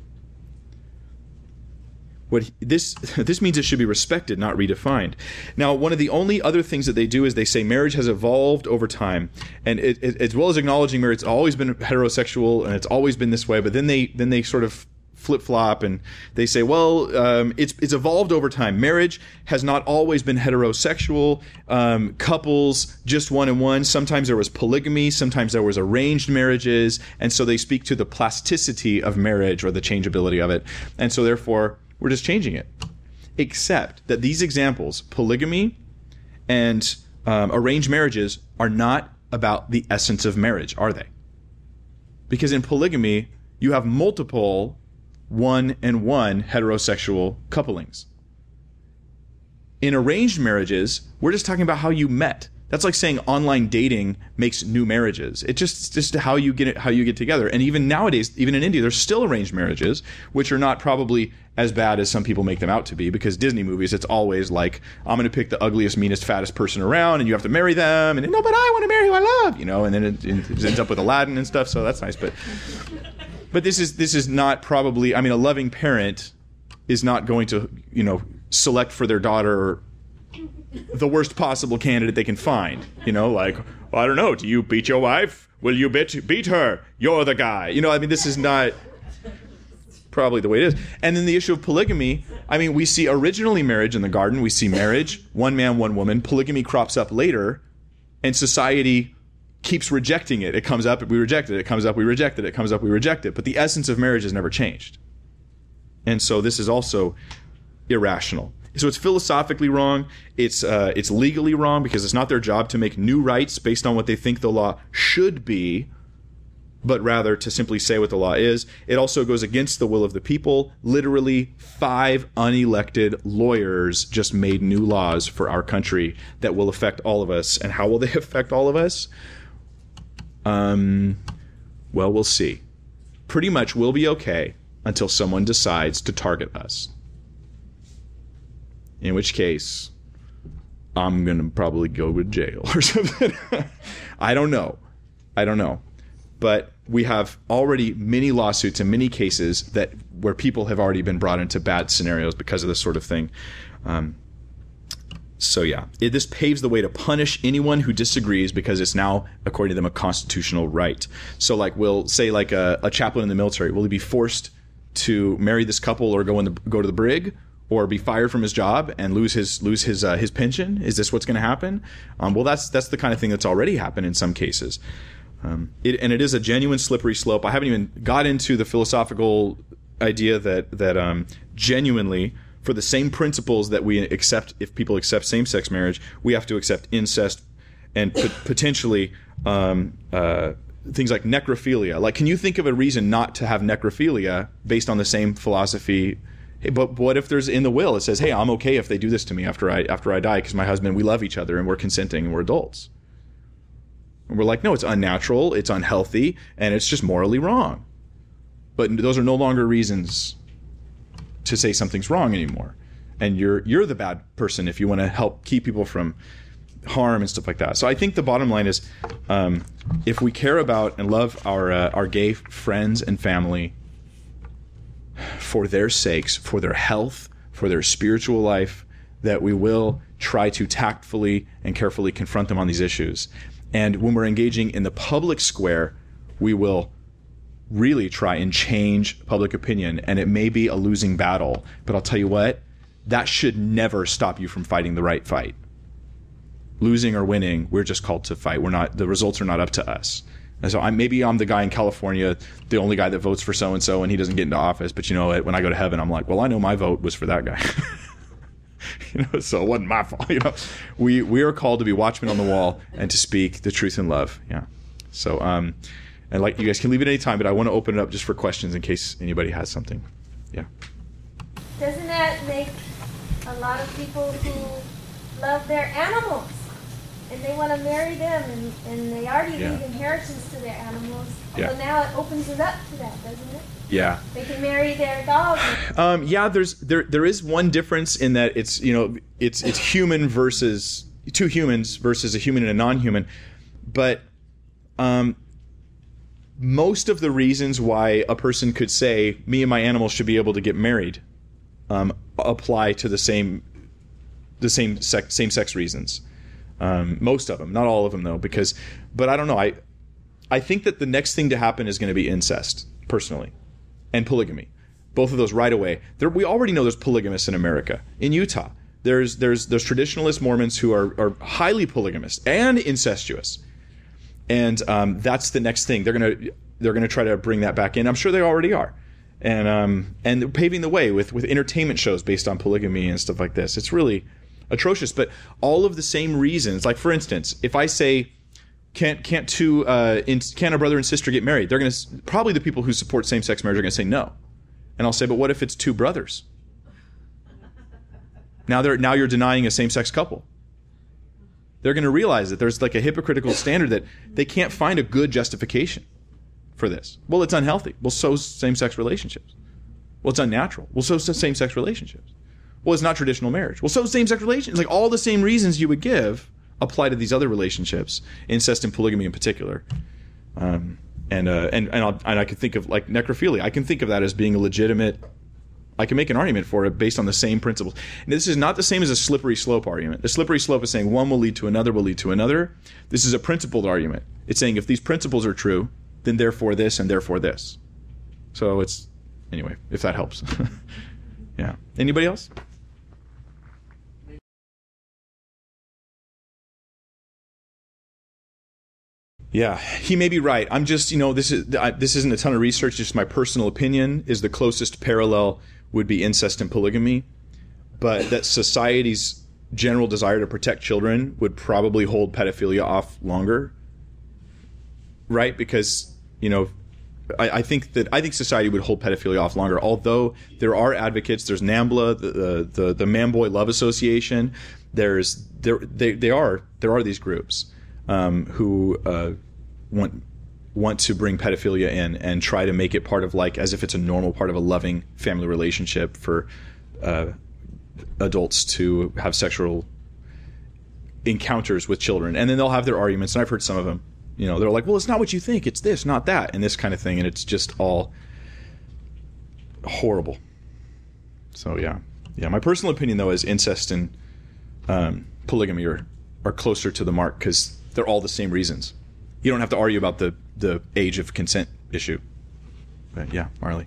What this this means it should be respected, not redefined. Now, one of the only other things that they do is they say marriage has evolved over time, and it, it, as well as acknowledging marriage, it's always been heterosexual and it's always been this way. But then they then they sort of flip flop and they say, well, um, it's it's evolved over time. Marriage has not always been heterosexual. Um, couples just one and one. Sometimes there was polygamy. Sometimes there was arranged marriages, and so they speak to the plasticity of marriage or the changeability of it, and so therefore, we're just changing it. Except that these examples, polygamy and um, arranged marriages, are not about the essence of marriage, are they? Because in polygamy, you have multiple one and one heterosexual couplings. In arranged marriages, we're just talking about how you met. That's like saying online dating makes new marriages. It just it's just how you get it, how you get together. And even nowadays, even in India, there's still arranged marriages, which are not probably as bad as some people make them out to be. Because Disney movies, it's always like, I'm going to pick the ugliest, meanest, fattest person around, and you have to marry them. And no, but I want to marry who I love, you know. And then it, it ends up with Aladdin and stuff. So that's nice. But but this is this is not probably. I mean, a loving parent is not going to, you know, select for their daughter the worst possible candidate they can find. You know, like, well, I don't know, do you beat your wife? Will you beat, beat her? You're the guy. You know, I mean, this is not probably the way it is. And then the issue of polygamy, I mean, we see originally marriage in the garden. We see marriage, one man, one woman. Polygamy crops up later, and society keeps rejecting it. It comes up, we reject it. It comes up, we reject it. It comes up, we reject it. But the essence of marriage has never changed. And so this is also irrational. So it's philosophically wrong. It's uh, it's legally wrong because it's not their job to make new rights based on what they think the law should be, but rather to simply say what the law is. It also goes against the will of the people. Literally, five unelected lawyers just made new laws for our country that will affect all of us. And how will they affect all of us? Um, well, we'll see. Pretty much we'll be okay until someone decides to target us. In which case, I'm going to probably go to jail or something. I don't know. I don't know. But we have already many lawsuits and many cases that where people have already been brought into bad scenarios because of this sort of thing. Um, so yeah, it, this paves the way to punish anyone who disagrees because it's now, according to them, a constitutional right. So like we'll say like a, a chaplain in the military, will he be forced to marry this couple or go in the, go to the brig? Or be fired from his job and lose his lose his uh, his pension? Is this what's going to happen? Um, well, that's that's the kind of thing that's already happened in some cases, um, it, and it is a genuine slippery slope. I haven't even got into the philosophical idea that that um, genuinely, for the same principles that we accept, if people accept same-sex marriage, we have to accept incest and p- potentially um, uh, things like necrophilia. Like, can you think of a reason not to have necrophilia based on the same philosophy? Hey, but what if there's in the will, it says, hey, I'm okay if they do this to me after I after I die because my husband, we love each other and we're consenting and we're adults. And we're like, no, it's unnatural, it's unhealthy, and it's just morally wrong. But those are no longer reasons to say something's wrong anymore. And you're you're the bad person if you want to help keep people from harm and stuff like that. So I think the bottom line is, um, if we care about and love our uh, our gay friends and family, for their sakes, for their health, for their spiritual life, that we will try to tactfully and carefully confront them on these issues. And when we're engaging in the public square, we will really try and change public opinion. And it may be a losing battle, but I'll tell you what, that should never stop you from fighting the right fight. Losing or winning, we're just called to fight. We're not, the results are not up to us. And so I, maybe I'm the guy in California, the only guy that votes for so-and-so, and he doesn't get into office. But you know what? When I go to heaven, I'm like, well, I know my vote was for that guy. You know, so it wasn't my fault. You know, we we are called to be watchmen on the wall and to speak the truth in love. Yeah. So, um, and like you guys can leave it any time, but I want to open it up just for questions in case anybody has something. Yeah. Doesn't that make a lot of people who love their animals and they want to marry them and, and they already Yeah. leave inheritance to their animals? Yeah. So now it opens it up to that, doesn't it? Yeah. They can marry their dog. Um, yeah, there's there there is one difference in that it's you know it's it's human versus two humans versus a human and a non-human, but um, most of the reasons why a person could say me and my animal should be able to get married um, apply to the same the same sex, same sex reasons. Um, most of them, not all of them though, because but I don't know. I I think that the next thing to happen is going to be incest, personally. And polygamy, both of those right away. There, we already know there's polygamists in America. In Utah, there's there's there's traditionalist Mormons who are, are highly polygamous and incestuous, and um, that's the next thing. They're gonna they're gonna try to bring that back in. I'm sure they already are, and um, and they're paving the way with with entertainment shows based on polygamy and stuff like this. It's really atrocious, but all of the same reasons. Like for instance, if I say, Can't can't two uh, in, can a brother and sister get married? They're going to probably the people who support same-sex marriage are going to say no, and I'll say, but what if it's two brothers? Now they're now you're denying a same-sex couple. They're going to realize that there's like a hypocritical standard that they can't find a good justification for this. Well, it's unhealthy. Well, so's same-sex relationships. Well, it's unnatural. Well, so's same-sex relationships. Well, it's not traditional marriage. Well, so's same-sex relationships. Like all the same reasons you would give apply to these other relationships, incest and polygamy in particular. Um, and uh, and and, I'll, and I can think of like necrophilia. I can think of that as being a legitimate. I can make an argument for it based on the same principles. And this is not the same as a slippery slope argument. The slippery slope is saying one will lead to another will lead to another. This is a principled argument. It's saying if these principles are true, then therefore this and therefore this. So it's anyway, if that helps. Yeah. Anybody else? Yeah, he may be right. I'm just, you know, this is I, this isn't a ton of research. Just my personal opinion is the closest parallel would be incest and polygamy, but that society's general desire to protect children would probably hold pedophilia off longer, right? Because you know, I, I think that I think society would hold pedophilia off longer. Although there are advocates, there's NAMBLA, the the the, the Man Boy Love Association. There's there they they are there are these groups. Um, who uh, want want to bring pedophilia in and try to make it part of like as if it's a normal part of a loving family relationship for uh, adults to have sexual encounters with children, and then they'll have their arguments. And I've heard some of them, you know, they're like, "Well, it's not what you think; it's this, not that," and this kind of thing, and it's just all horrible. So yeah, yeah. My personal opinion though is incest and um, polygamy are are closer to the mark because they're all the same reasons. You don't have to argue about the, the age of consent issue. But yeah, Marley.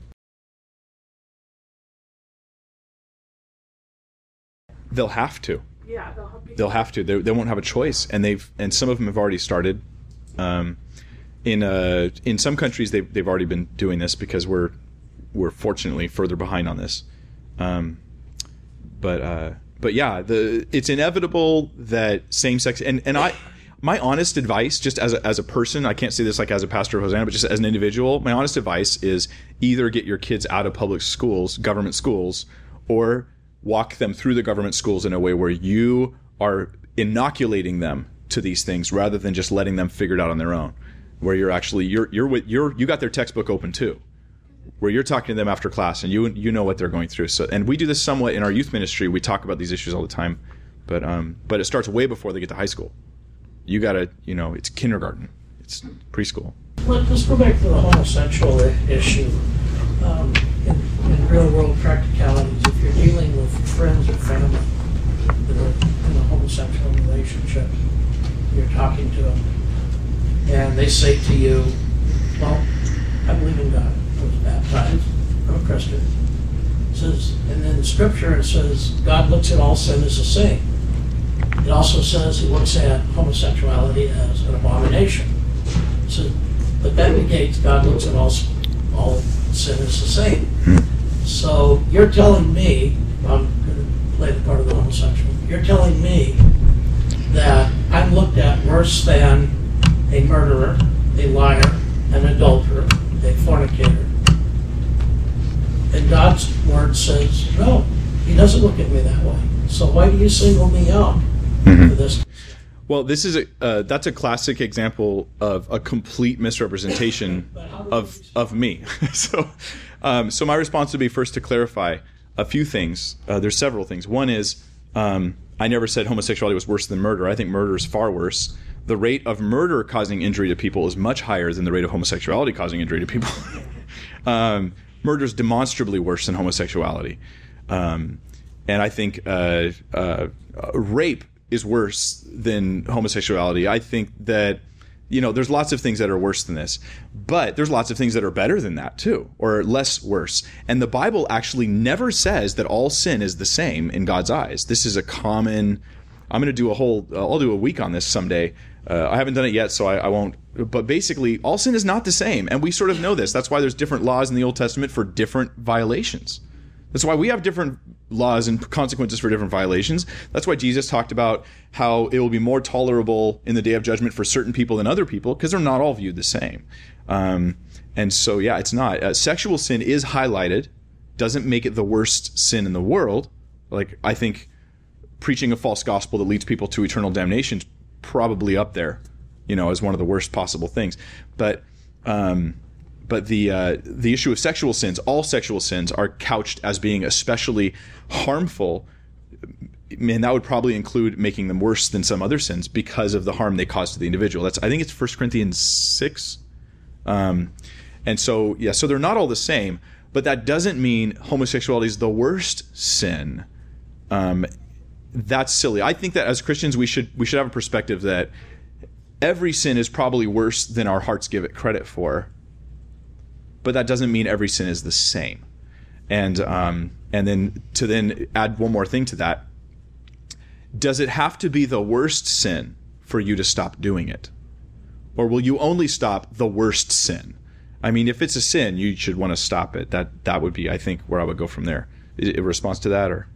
They'll have to. Yeah, they'll have, they'll have to. They, they won't have a choice, and they've and some of them have already started. Um, in uh, in some countries, they've they've already been doing this because we're we're fortunately further behind on this. Um, but uh, but yeah, the it's inevitable that same sex and and I. My honest advice, just as a, as a person, I can't say this like as a pastor of Hosanna, but just as an individual, my honest advice is either get your kids out of public schools, government schools, or walk them through the government schools in a way where you are inoculating them to these things rather than just letting them figure it out on their own. Where you're actually you're you're with you're you got their textbook open too, where you're talking to them after class and you you know what they're going through. So and we do this somewhat in our youth ministry. We talk about these issues all the time, but um but it starts way before they get to high school. You gotta, you know, it's kindergarten, it's preschool. Let, let's go back to the homosexual issue. Um, in, in real world practicalities, if you're dealing with friends or family in a, in a homosexual relationship, you're talking to them, and they say to you, well, I believe in God. I was baptized. I'm a Christian. It says, and in the scripture it says, God looks at all sin as the same. It also says he looks at homosexuality as an abomination. So, but that negates God looks at all, all sin as the same. So you're telling me, I'm going to play the part of the homosexual, you're telling me that I'm looked at worse than a murderer, a liar, an adulterer, a fornicator. And God's word says, no, he doesn't look at me that way. So why do you single me out mm-hmm. for this? Well, this is a uh, that's a classic example of a complete misrepresentation of of me. so, um, so my response would be first to clarify a few things. Uh, there's several things. One is um, I never said homosexuality was worse than murder. I think murder is far worse. The rate of murder causing injury to people is much higher than the rate of homosexuality causing injury to people. um, murder is demonstrably worse than homosexuality, um, and I think uh, uh, rape is worse than homosexuality. I think that, you know, there's lots of things that are worse than this, but there's lots of things that are better than that too, or less worse. And the Bible actually never says that all sin is the same in God's eyes. This is a common, I'm going to do a whole, uh, I'll do a week on this someday. Uh, I haven't done it yet, so I, I won't. But basically, all sin is not the same. And we sort of know this. That's why there's different laws in the Old Testament for different violations. That's why we have different laws and consequences for different violations. That's why Jesus talked about how it will be more tolerable in the day of judgment for certain people than other people, because they're not all viewed the same. Um, and so, yeah, it's not. Uh, sexual sin is highlighted, doesn't make it the worst sin in the world. Like, I think preaching a false gospel that leads people to eternal damnation is probably up there, you know, as one of the worst possible things. But um, but the uh, the issue of sexual sins, all sexual sins are couched as being especially harmful, and that would probably include making them worse than some other sins because of the harm they cause to the individual. That's I think it's First Corinthians six. Um, and so, yeah, so they're not all the same, but that doesn't mean homosexuality is the worst sin. Um, that's silly. I think that as Christians, we should we should have a perspective that every sin is probably worse than our hearts give it credit for, but that doesn't mean every sin is the same. And um, and then to then add one more thing to that, does it have to be the worst sin for you to stop doing it? Or will you only stop the worst sin? I mean, if it's a sin, you should want to stop it. That that would be, I think, where I would go from there. Is it a response to that, or?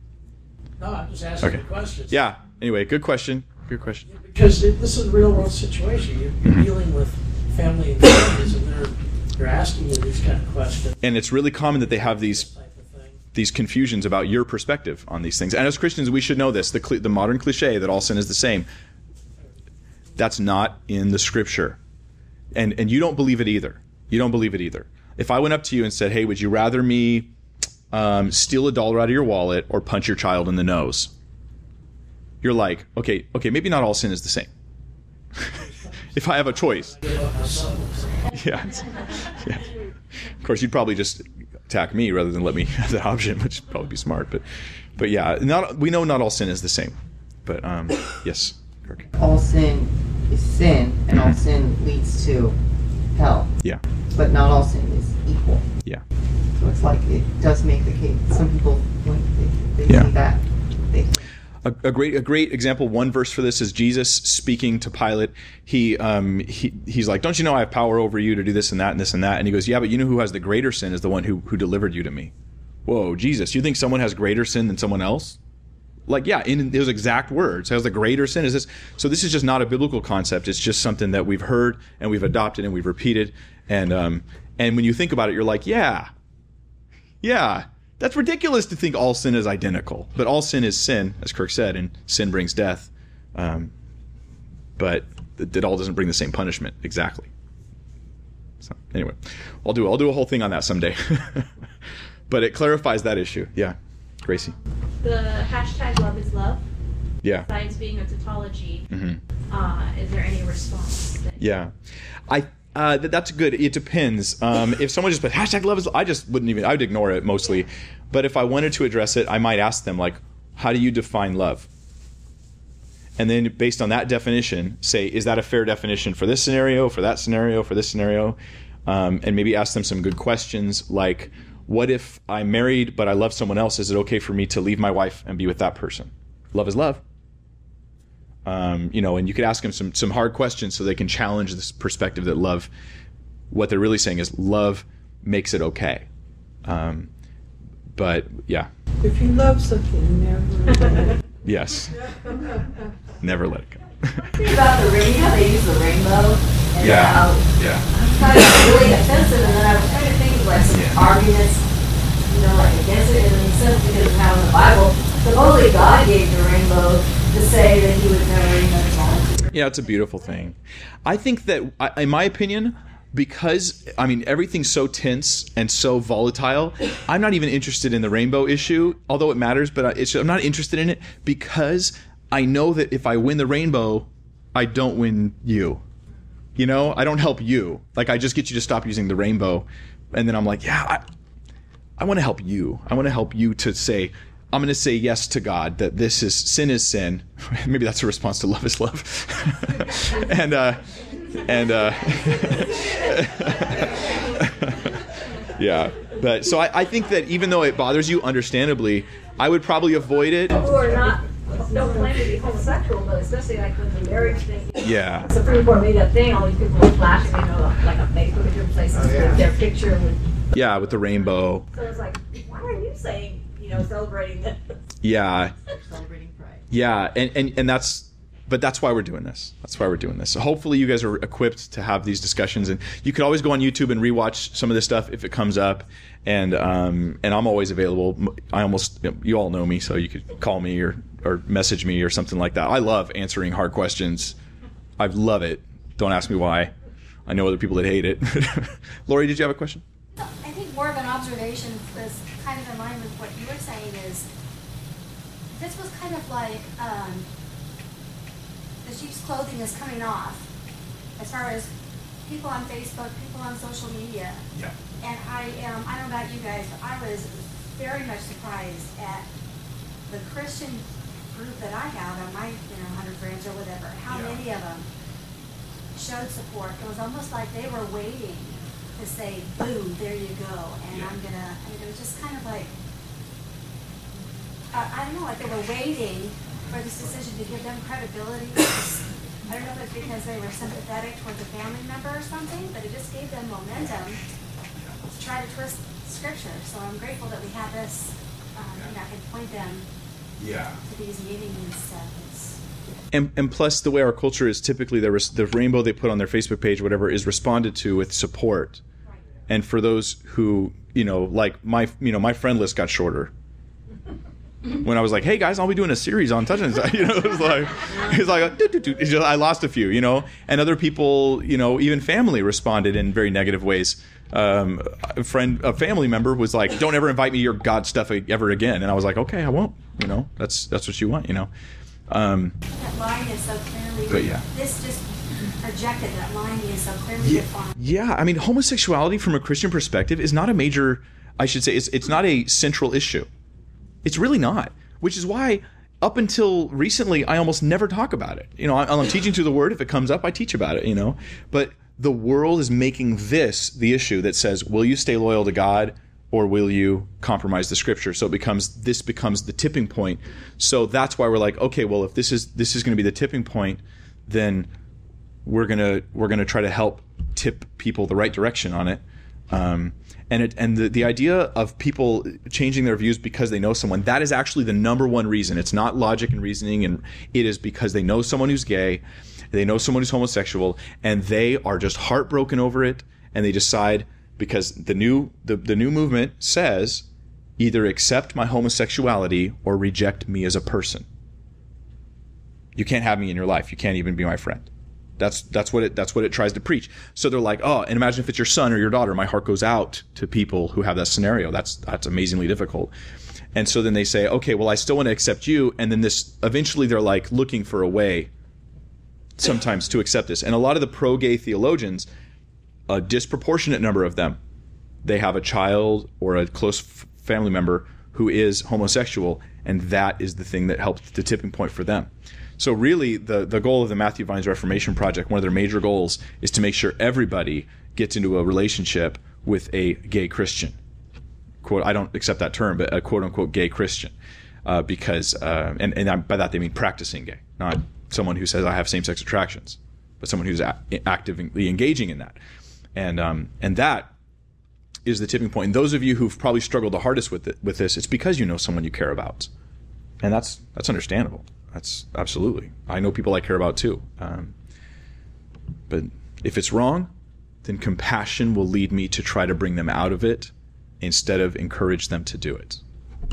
No, I'm just asking Okay. the questions. Yeah. Anyway, good question. Good question. Because it, this is a real world situation. You're, you're Mhm. dealing with family and families, and they're they're asking you these kind of questions. And it's really common that they have these This type of thing. these confusions about your perspective on these things. And as Christians, we should know this, the cli the modern cliche that all sin is the same. That's not in the scripture. And and you don't believe it either. You don't believe it either. If I went up to you and said, hey, would you rather me um, steal a dollar out of your wallet or punch your child in the nose? You're like, okay, okay, maybe not all sin is the same. If I have a choice. Yeah. Yeah. Of course, you'd probably just attack me rather than let me have that option, which would probably be smart. But, but yeah, not we know not all sin is the same. But um, yes, Kirk. All sin is sin, and all sin leads to hell. Yeah. But not all sin is equal. Yeah. So it's like it does make the case. Some people, when they, they Yeah. see that, they A, a great a great example, one verse for this is Jesus speaking to Pilate. He um he he's like, don't you know I have power over you to do this and that and this and that? And he goes, yeah, but you know who has the greater sin is the one who who delivered you to me. Whoa, Jesus, you think someone has greater sin than someone else? Like, yeah, in those exact words, has the greater sin is this. So this is just not a biblical concept. It's just something that we've heard and we've adopted and we've repeated. And um and when you think about it, you're like, yeah, yeah. That's ridiculous to think all sin is identical. But all sin is sin, as Kirk said, and sin brings death. Um, but it, it all doesn't bring the same punishment exactly. So anyway, I'll do I'll do a whole thing on that someday. But it clarifies that issue. Yeah, Gracie. The hashtag love is love, Yeah. besides being a tautology, hmm uh, is there any response? That Yeah, I. Uh, th- that's good. It depends. Um, if someone just put hashtag love is, I just wouldn't even. I would ignore it mostly. But if I wanted to address it, I might ask them like, how do you define love? And then based on that definition, say, is that a fair definition for this scenario, for that scenario, for this scenario? Um, and maybe ask them some good questions like, what if I'm married but I love someone else? Is it okay for me to leave my wife and be with that person? Love is love. Um, you know, and you could ask them some, some hard questions so they can challenge this perspective that love, what they're really saying is love makes it okay. Um, but yeah. If you love something, never let it. Yes. Never let it go. Think about the ring, how they use the rainbow. And Yeah. How Yeah. kind of really offensive, and then I was trying to think of like some Yeah. arguments, you know, like against it, and then he says because of how in the Bible, supposedly God gave the rainbow to say that he was never even involved. Yeah, it's a beautiful thing. I think that, I- in my opinion, because, I mean, everything's so tense and so volatile, I'm not even interested in the rainbow issue, although it matters, but it's, I'm not interested in it because I know that if I win the rainbow, I don't win you. You know, I don't help you. Like, I just get you to stop using the rainbow. And then I'm like, yeah, I, I want to help you. I want to help you to say, I'm going to say yes to God, that this is, sin is sin. Maybe that's a response to love is love. and, uh, and, uh, yeah. But, so I, I think that even though it bothers you, understandably, I would probably avoid it. Who are not, don't claim to be homosexual, but especially like when the marriage thing. Yeah. Supreme Court made that thing, all these people were flashing, you know, like on Facebook and different places with their picture. With, Yeah, with the rainbow. so it's like, why are you saying, you know, celebrating this? Yeah. Celebrating pride. Yeah, and, and, and that's, but that's why we're doing this. That's why we're doing this. So hopefully you guys are equipped to have these discussions, and you could always go on YouTube and rewatch some of this stuff if it comes up. And um, and I'm always available. I almost, you all know me, so you could call me or, or message me or something like that. I love answering hard questions. I love it. Don't ask me why. I know other people that hate it. Lori, did you have a question? I think more of an observation was kind of in line with what you were saying is this was kind of like um, the sheep's clothing is coming off as far as people on Facebook, people on social media. Yeah. And I am, I don't know about you guys, but I was very much surprised at the Christian group that I have on my, you know, one hundred friends or whatever, how Yeah. many of them showed support. It was almost like they were waiting to say, boom, there you go, and Yeah. I'm gonna, I mean, it was just kind of like, uh, I don't know, like they were waiting for this decision to give them credibility. Just, I don't know if it's because they were sympathetic towards a family member or something, but it just gave them momentum to try to twist scripture. So I'm grateful that we have this, um, and I can point them Yeah. to these meetings and stuff. It's, And, and plus, the way our culture is, typically the, res- the rainbow they put on their Facebook page, whatever, is responded to with support. And for those who, you know, like my, you know, my friend list got shorter. When I was like, hey guys, I'll be doing a series on touch and you know, it was like, it's like, a, it's just, I lost a few, you know, and other people, you know, even family responded in very negative ways. Um, a friend, a family member was like, don't ever invite me to your God stuff ever again. And I was like, okay, I won't, you know, that's, that's what you want, you know. Um, that line is so clearly, But yeah. this just projected that line is so clearly Yeah, defined. yeah, I mean, homosexuality from a Christian perspective is not a major, I should say, it's, it's not a central issue. It's really not, which is why up until recently, I almost never talk about it. You know, I, I'm teaching through the Word. If it comes up, I teach about it, you know. But the world is making this the issue that says, will you stay loyal to God or will you compromise the Scripture? So it becomes, this becomes the tipping point. So that's why we're like, okay, well, if this is this is going to be the tipping point, then we're gonna we're gonna try to help tip people the right direction on it. Um, and it, and the, the idea of people changing their views because they know someone, that is actually the number one reason. It's not logic and reasoning, and it is because they know someone who's gay, they know someone who's homosexual, and they are just heartbroken over it, and they decide, because the new the, the new movement says, either accept my homosexuality or reject me as a person. You can't have me in your life. You can't even be my friend. That's that's what it that's what it tries to preach. So they're like, oh, and imagine if it's your son or your daughter. My heart goes out to people who have that scenario. That's that's amazingly difficult. And so then they say, okay, well, I still want to accept you. And then this eventually they're like looking for a way sometimes to accept this. And a lot of the pro-gay theologians, a disproportionate number of them, they have a child or a close f- family member who is homosexual, and that is the thing that helped the tipping point for them. So really, the, the goal of the Matthew Vines Reformation Project, one of their major goals, is to make sure everybody gets into a relationship with a gay Christian. Quote, I don't accept that term, but a quote-unquote gay Christian. Uh, because, uh, and, and by that they mean practicing gay, not someone who says I have same-sex attractions, but someone who's a- actively engaging in that. And um, and that is the tipping point. And those of you who've probably struggled the hardest with it, with this, it's because you know someone you care about. And that's that's understandable. That's absolutely. I know people I care about too. Um, but if it's wrong, then compassion will lead me to try to bring them out of it instead of encourage them to do it.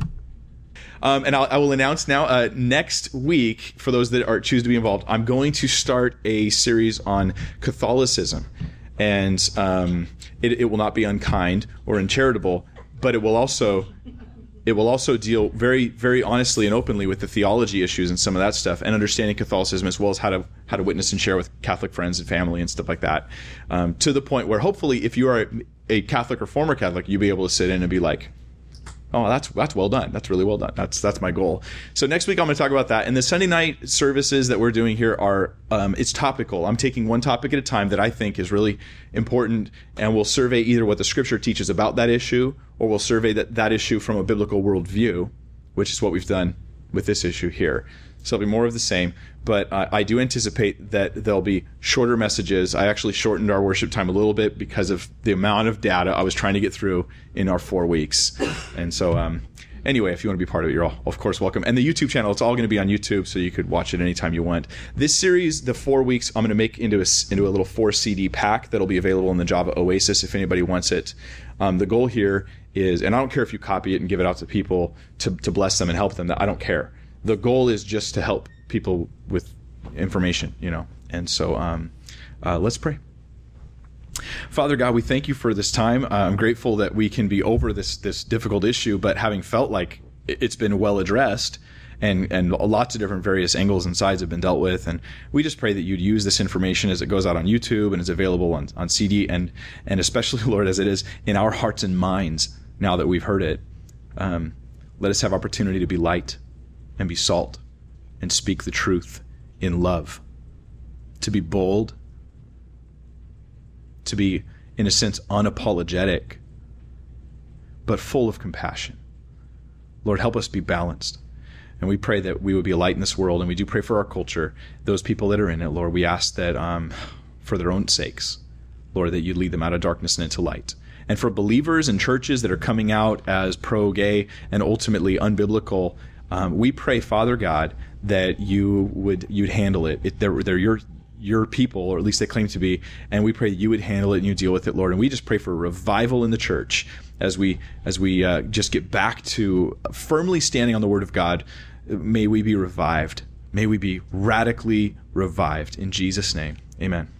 Um, and I'll, I will announce now, uh, next week, for those that are choose to be involved, I'm going to start a series on Catholicism. And um, it, it will not be unkind or uncharitable, but it will also it will also deal very, very honestly and openly with the theology issues and some of that stuff, and understanding Catholicism, as well as how to how to witness and share with Catholic friends and family and stuff like that, um, to the point where hopefully, if you are a Catholic or former Catholic, you'll be able to sit in and be like, oh, that's that's well done. That's really well done. That's that's my goal. So next week I'm going to talk about that. And the Sunday night services that we're doing here are um, it's topical. I'm taking one topic at a time that I think is really important, and we'll survey either what the Scripture teaches about that issue, or we'll survey that that issue from a biblical worldview, which is what we've done with this issue here. So it'll be more of the same, but uh, I do anticipate that there'll be shorter messages. I actually shortened our worship time a little bit because of the amount of data I was trying to get through in our four weeks. And so um, anyway, if you want to be part of it, you're all, of course, welcome. And the YouTube channel, it's all going to be on YouTube, so you could watch it anytime you want. This series, the four weeks, I'm going to make into a, into a little four C D pack that'll be available in the Java Oasis if anybody wants it. Um, the goal here is, and I don't care if you copy it and give it out to people to, to bless them and help them, I don't care. The goal is just to help people with information, you know. And so um, uh, let's pray. Father God, we thank you for this time. Uh, I'm grateful that we can be over this this difficult issue, but having felt like it's been well addressed, and, and lots of different various angles and sides have been dealt with. And we just pray that you'd use this information as it goes out on YouTube and is available on, on C D, and, and especially, Lord, as it is in our hearts and minds now that we've heard it. Um, let us have opportunity to be light and be salt and speak the truth in love, to be bold, to be, in a sense, unapologetic, but full of compassion. Lord, help us be balanced. And we pray that we would be a light in this world, and we do pray for our culture, those people that are in it, Lord. We ask that um, for their own sakes, Lord, that you'd lead them out of darkness and into light. And for believers and churches that are coming out as pro-gay and ultimately unbiblical, Um, we pray, Father God, that you would you'd handle it. it they're, they're your your people, or at least they claim to be, and we pray that you would handle it and you deal with it, Lord. And we just pray for a revival in the church as we as we uh, just get back to firmly standing on the Word of God. May we be revived. May we be radically revived. In Jesus' name, amen.